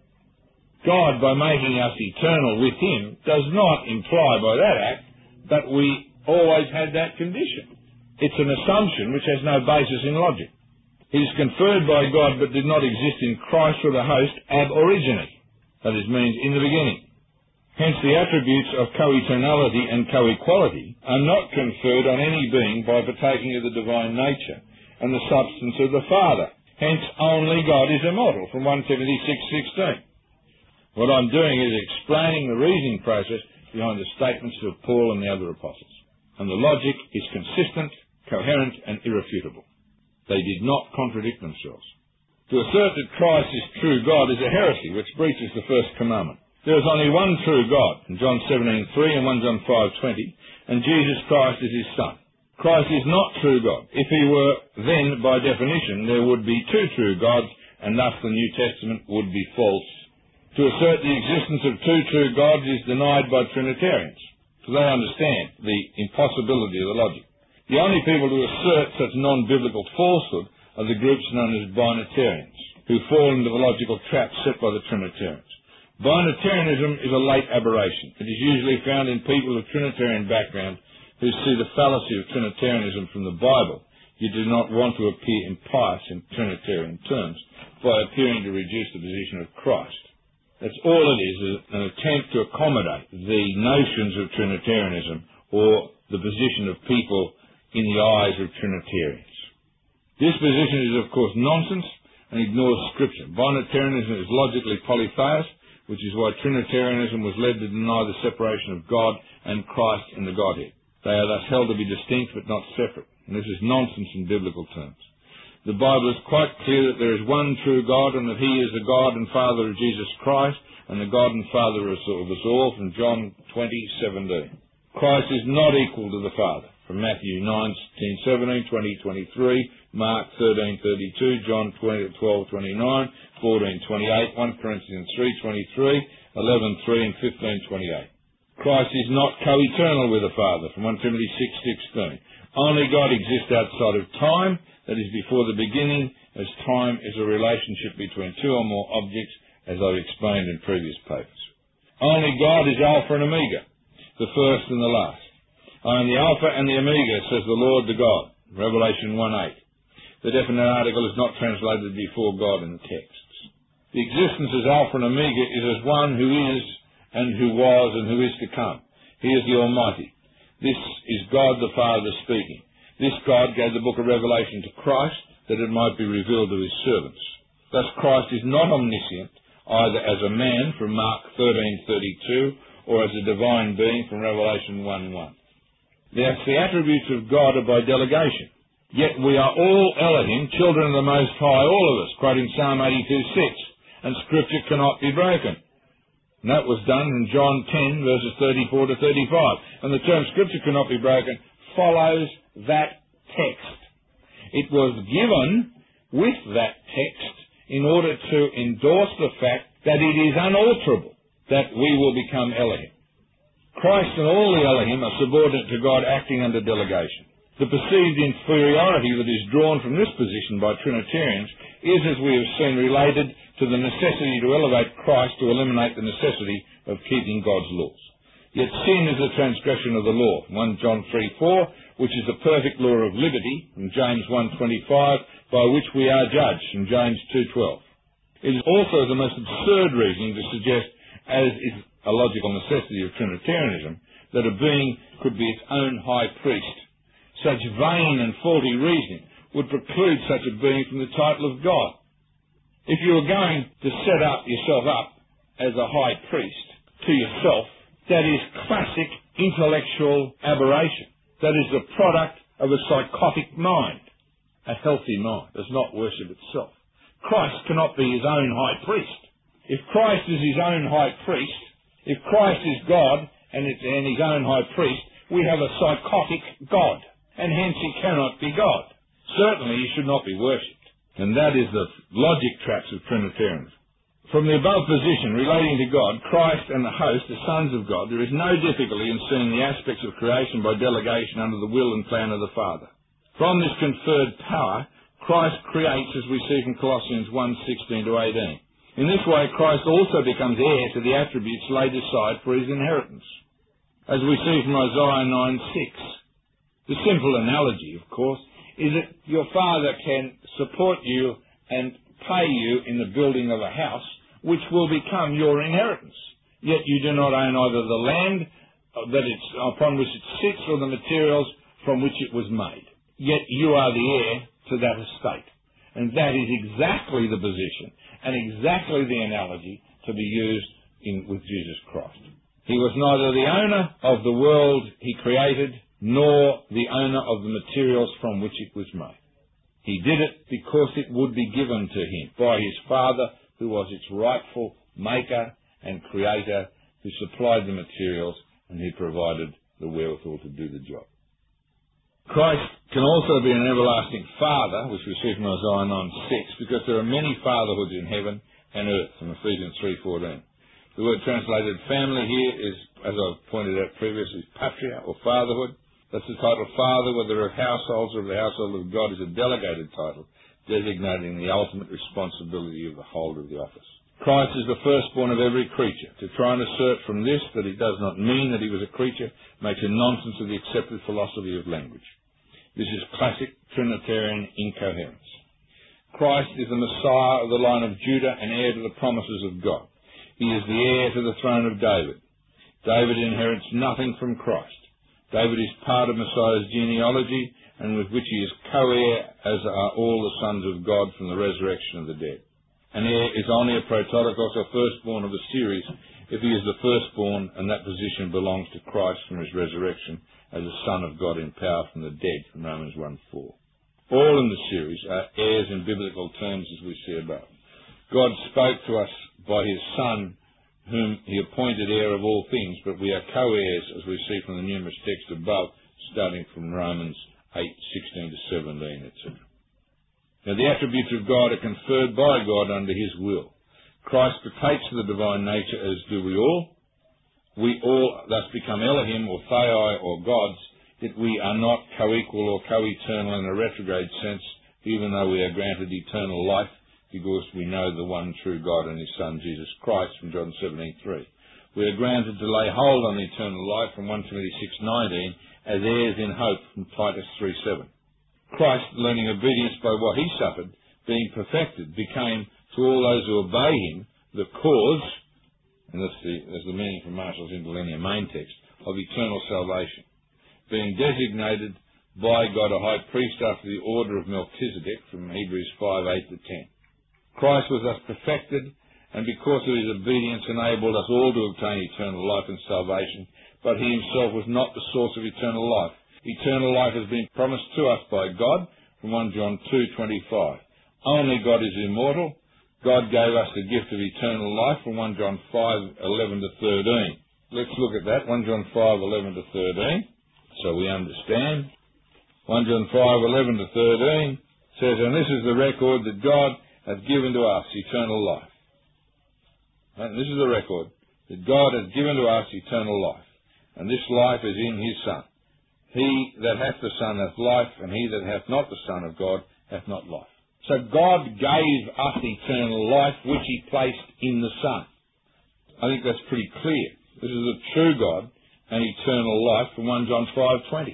B: God, by making us eternal with him, does not imply by that act that we always had that condition. It's an assumption which has no basis in logic. It is conferred by God but did not exist in Christ or the host ab origine, that is, means in the beginning. Hence the attributes of co-eternality and co-equality are not conferred on any being by partaking of the divine nature and the substance of the Father. Hence only God is immortal, from 1 Timothy 6:16. What I'm doing is explaining the reasoning process behind the statements of Paul and the other apostles. And the logic is consistent, coherent, and irrefutable. They did not contradict themselves. To assert that Christ is true God is a heresy which breaches the first commandment. There is only one true God, in John 17:3 and 1 John 5:20, and Jesus Christ is his Son. Christ is not true God. If he were, then, by definition, there would be two true gods, and thus the New Testament would be false. To assert the existence of two true gods is denied by Trinitarians, because they understand the impossibility of the logic. The only people who assert such non-biblical falsehood are the groups known as binitarians, who fall into the logical trap set by the Trinitarians. Binitarianism is a late aberration. It is usually found in people of Trinitarian background who see the fallacy of Trinitarianism from the Bible. You do not want to appear impious in Trinitarian terms by appearing to reduce the position of Christ. That's all it is an attempt to accommodate the notions of Trinitarianism or the position of people in the eyes of Trinitarians. This position is, of course, nonsense and ignores Scripture. Binitarianism is logically polytheist, which is why Trinitarianism was led to deny the separation of God and Christ in the Godhead. They are thus held to be distinct but not separate, and this is nonsense in biblical terms. The Bible is quite clear that there is one true God and that he is the God and Father of Jesus Christ and the God and Father of us all, from John 20:17. Christ is not equal to the Father, from Matthew 9:17, 20:23, Mark 13:32, John 12:29, 14:28, 1 Corinthians 3:23, 11:3 and 15:28. Christ is not co-eternal with the Father, from 1 Timothy 6:16. Only God exists outside of time, that is before the beginning, as time is a relationship between two or more objects, as I've explained in previous papers. Only God is Alpha and Omega, the first and the last. I am the Alpha and the Omega, says the Lord the God, Revelation 1:8. The definite article is not translated before God in the texts. The existence as Alpha and Omega is as one who is, and who was, and who is to come. He is the Almighty. This is God the Father speaking. This God gave the book of Revelation to Christ, that it might be revealed to his servants. Thus Christ is not omniscient, either as a man, from Mark 13:32, or as a divine being, from Revelation 1:1. The attributes of God are by delegation. Yet we are all Elohim, children of the Most High, all of us, quoting Psalm 82:6, and Scripture cannot be broken. And that was done in John 10, verses 34 to 35. And the term Scripture cannot be broken follows that text. It was given with that text in order to endorse the fact that it is unalterable, that we will become Elohim. Christ and all the Elohim are subordinate to God, acting under delegation. The perceived inferiority that is drawn from this position by Trinitarians is, as we have seen, related to the necessity to elevate Christ to eliminate the necessity of keeping God's laws. Yet sin is a transgression of the law, 1 John 3:4, which is the perfect law of liberty, from James 1:25, by which we are judged, from James 2:12. It is also the most absurd reasoning to suggest, as is a logical necessity of Trinitarianism, that a being could be its own high priest. Such vain and faulty reasoning would preclude such a being from the title of God. If you are going to set yourself up as a high priest to yourself, that is classic intellectual aberration. That is the product of a psychotic mind. A healthy mind does not worship itself. Christ cannot be his own high priest. If Christ is his own high priest, if Christ is God and his own high priest, we have a psychotic God, and hence he cannot be God. Certainly he should not be worshipped. And that is the logic traps of Trinitarianism. From the above position relating to God, Christ and the host, the sons of God, there is no difficulty in seeing the aspects of creation by delegation under the will and plan of the Father. From this conferred power, Christ creates, as we see from Colossians 1:16 to 18. In this way, Christ also becomes heir to the attributes laid aside for his inheritance, as we see from Isaiah 9:6. The simple analogy, of course, is that your father can support you and pay you in the building of a house, which will become your inheritance. Yet you do not own either the land upon which it sits or the materials from which it was made. Yet you are the heir to that estate. And that is exactly the position and exactly the analogy to be used with Jesus Christ.
A: He was neither the owner of the world he created, nor the owner of the materials from which it was made. He did it because it would be given to him by his Father, who was its rightful maker and creator, who supplied the materials and who provided the wherewithal to do the job. Christ can also be an everlasting Father, which we see from Isaiah 9:6, because there are many fatherhoods in heaven and earth, from Ephesians 3:14. The word translated family here is, as I've pointed out previously, patria, or fatherhood. That's the title father, whether of households or of the household of God, is a delegated title, designating the ultimate responsibility of the holder of the office. Christ is the firstborn of every creature. To try and assert from this that it does not mean that he was a creature makes a nonsense of the accepted philosophy of language. This is classic Trinitarian incoherence. Christ is the Messiah of the line of Judah and heir to the promises of God. He is the heir to the throne of David. David inherits nothing from Christ. David is part of Messiah's genealogy, and with which he is co-heir, as are all the sons of God from the resurrection of the dead. An heir is only a prototokos, or firstborn of a series, if he is the firstborn, and that position belongs to Christ from his resurrection as a Son of God in power from the dead, from Romans 1:4. All in the series are heirs in biblical terms, as we see above. God spoke to us by his Son, whom he appointed heir of all things, but we are co-heirs, as we see from the numerous texts above, starting from Romans 8:16-17, etc. Now, the attributes of God are conferred by God under his will. Christ partakes of the divine nature, as do we all. We all thus become Elohim, or Theoi, or gods, yet we are not co-equal or co-eternal in a retrograde sense, even though we are granted eternal life, because we know the one true God and his Son, Jesus Christ, from John 17:3. We are granted to lay hold on eternal life, from 1 Timothy 6:19, as heirs in hope, from Titus 3:7. Christ, learning obedience by what he suffered, being perfected, became, to all those who obey him, the cause, and that's the meaning from Marshall's Interlinear main text, of eternal salvation, being designated by God a high priest after the order of Melchizedek, from Hebrews 5:8-10. Christ was thus perfected, and because of his obedience enabled us all to obtain eternal life and salvation, but he himself was not the source of eternal life. Eternal life has been promised to us by God, from 1 John 2:25. Only God is immortal. God gave us the gift of eternal life, from 1 John 5:11-13. Let's look at that, 1 John 5:11-13, so we understand. 1 John 5:11-13 says, "And this is the record that God hath given to us, eternal life." And this is the record, that God hath given to us eternal life, and this life is in his Son. He that hath the Son hath life, and he that hath not the Son of God hath not life. So God gave us eternal life, which he placed in the Son. I think that's pretty clear. This is a true God and eternal life, from 1 John 5:20.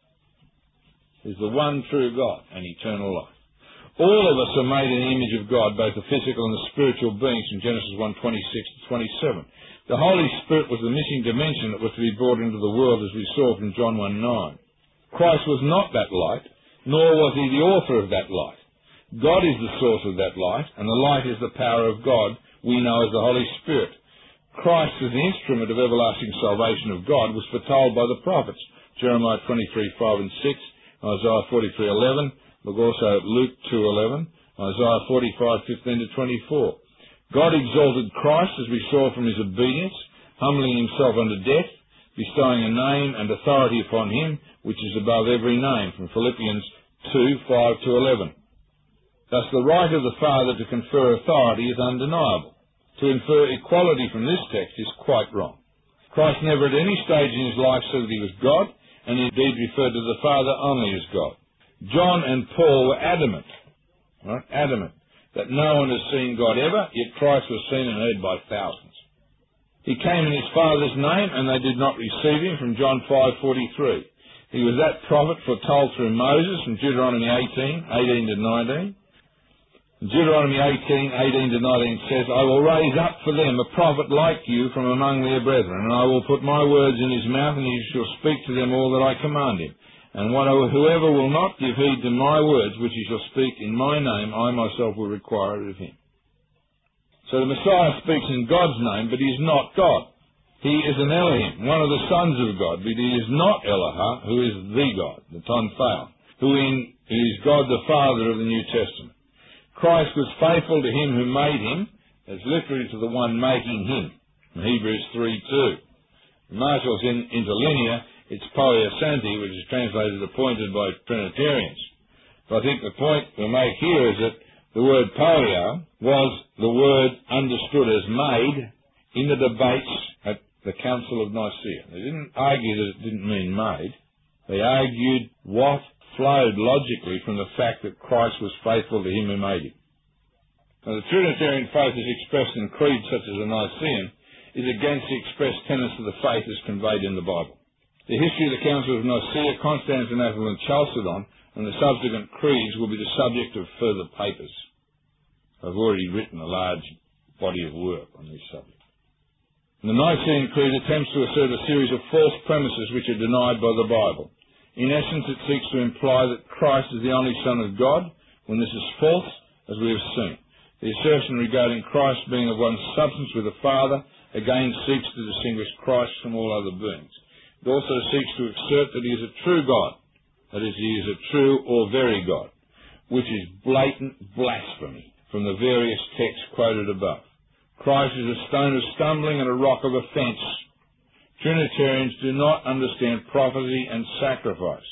A: Is the one true God and eternal life. All of us are made in the image of God, both the physical and the spiritual beings, from Genesis 1:26-27. The Holy Spirit was the missing dimension that was to be brought into the world, as we saw from John 1:9. Christ was not that light, nor was he the author of that light. God is the source of that light, and the light is the power of God, we know as the Holy Spirit. Christ, as the instrument of everlasting salvation of God, was foretold by the prophets, Jeremiah 23:5-6, Isaiah 43:11, look also at Luke 2:11, Isaiah 45:15-24. God exalted Christ, as we saw from his obedience, humbling himself unto death, bestowing a name and authority upon him, which is above every name, from Philippians 2:5-11. Thus the right of the Father to confer authority is undeniable. To infer equality from this text is quite wrong. Christ never at any stage in his life said that he was God, and indeed referred to the Father only as God. John and Paul were adamant, that no one has seen God ever, yet Christ was seen and heard by thousands. He came in his Father's name, and they did not receive him, from John 5:43. He was that prophet foretold through Moses, from Deuteronomy 18:18-19. Deuteronomy 18:18-19 says, "I will raise up for them a prophet like you from among their brethren, and I will put my words in his mouth, and he shall speak to them all that I command him. And whoever will not give heed to my words, which he shall speak in my name, I myself will require it of him." So the Messiah speaks in God's name, but he is not God. He He is an Elohim, one of the sons of God, but he is not Eloha, who is the God, the Tonphal, who is God the Father of the New Testament. Christ was faithful to him who made him, as literally to the one making him, in Hebrews 3:2. Marshall's interlinear, it's poia santi, which is translated appointed by Trinitarians. But I think the point we'll make here is that the word poia was the word understood as made in the debates at the Council of Nicaea. They didn't argue that it didn't mean made. They argued what flowed logically from the fact that Christ was faithful to him who made him. Now, the Trinitarian faith as expressed in creeds such as the Nicene is against the expressed tenets of the faith as conveyed in the Bible. The history of the Council of Nicaea, Constantinople and Chalcedon, and the subsequent creeds will be the subject of further papers. I've already written a large body of work on this subject. The Nicene Creed attempts to assert a series of false premises which are denied by the Bible. In essence, it seeks to imply that Christ is the only Son of God, when this is false, as we have seen. The assertion regarding Christ being of one substance with the Father again seeks to distinguish Christ from all other beings. It also seeks to assert that he is a true God, that is, he is a true or very God, which is blatant blasphemy from the various texts quoted above. Christ is a stone of stumbling and a rock of offence. Trinitarians do not understand prophecy and sacrifice.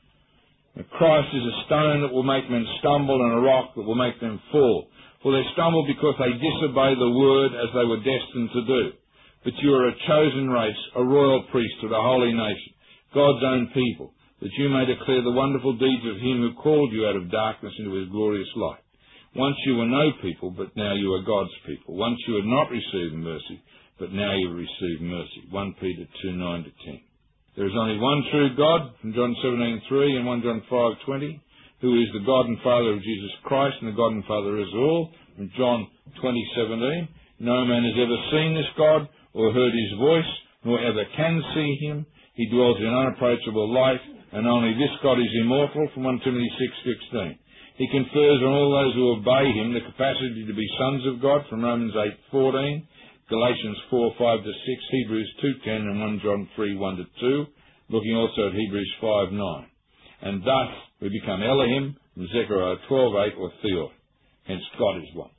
A: Christ is a stone that will make men stumble and a rock that will make them fall. For they stumble because they disobey the word as they were destined to do. But you are a chosen race, a royal priesthood, a holy nation, God's own people, that you may declare the wonderful deeds of him who called you out of darkness into his glorious light. Once you were no people, but now you are God's people. Once you had not received mercy, but now you have received mercy. 1 Peter 2:9-10. There is only one true God, from John 17:3 and 1 John 5:20, who is the God and Father of Jesus Christ, and the God and Father of us all, from John 20:17. No man has ever seen this God, or heard his voice, nor ever can see him. He dwells in unapproachable light, and only this God is immortal, from 1 Timothy 6:16. He confers on all those who obey him the capacity to be sons of God, from Romans 8:14, Galatians 4:5-6, Hebrews 2:10, and 1 John 3:1-2, looking also at Hebrews 5:9. And thus we become Elohim, from Zechariah 12:8, or Theos. Hence God is one.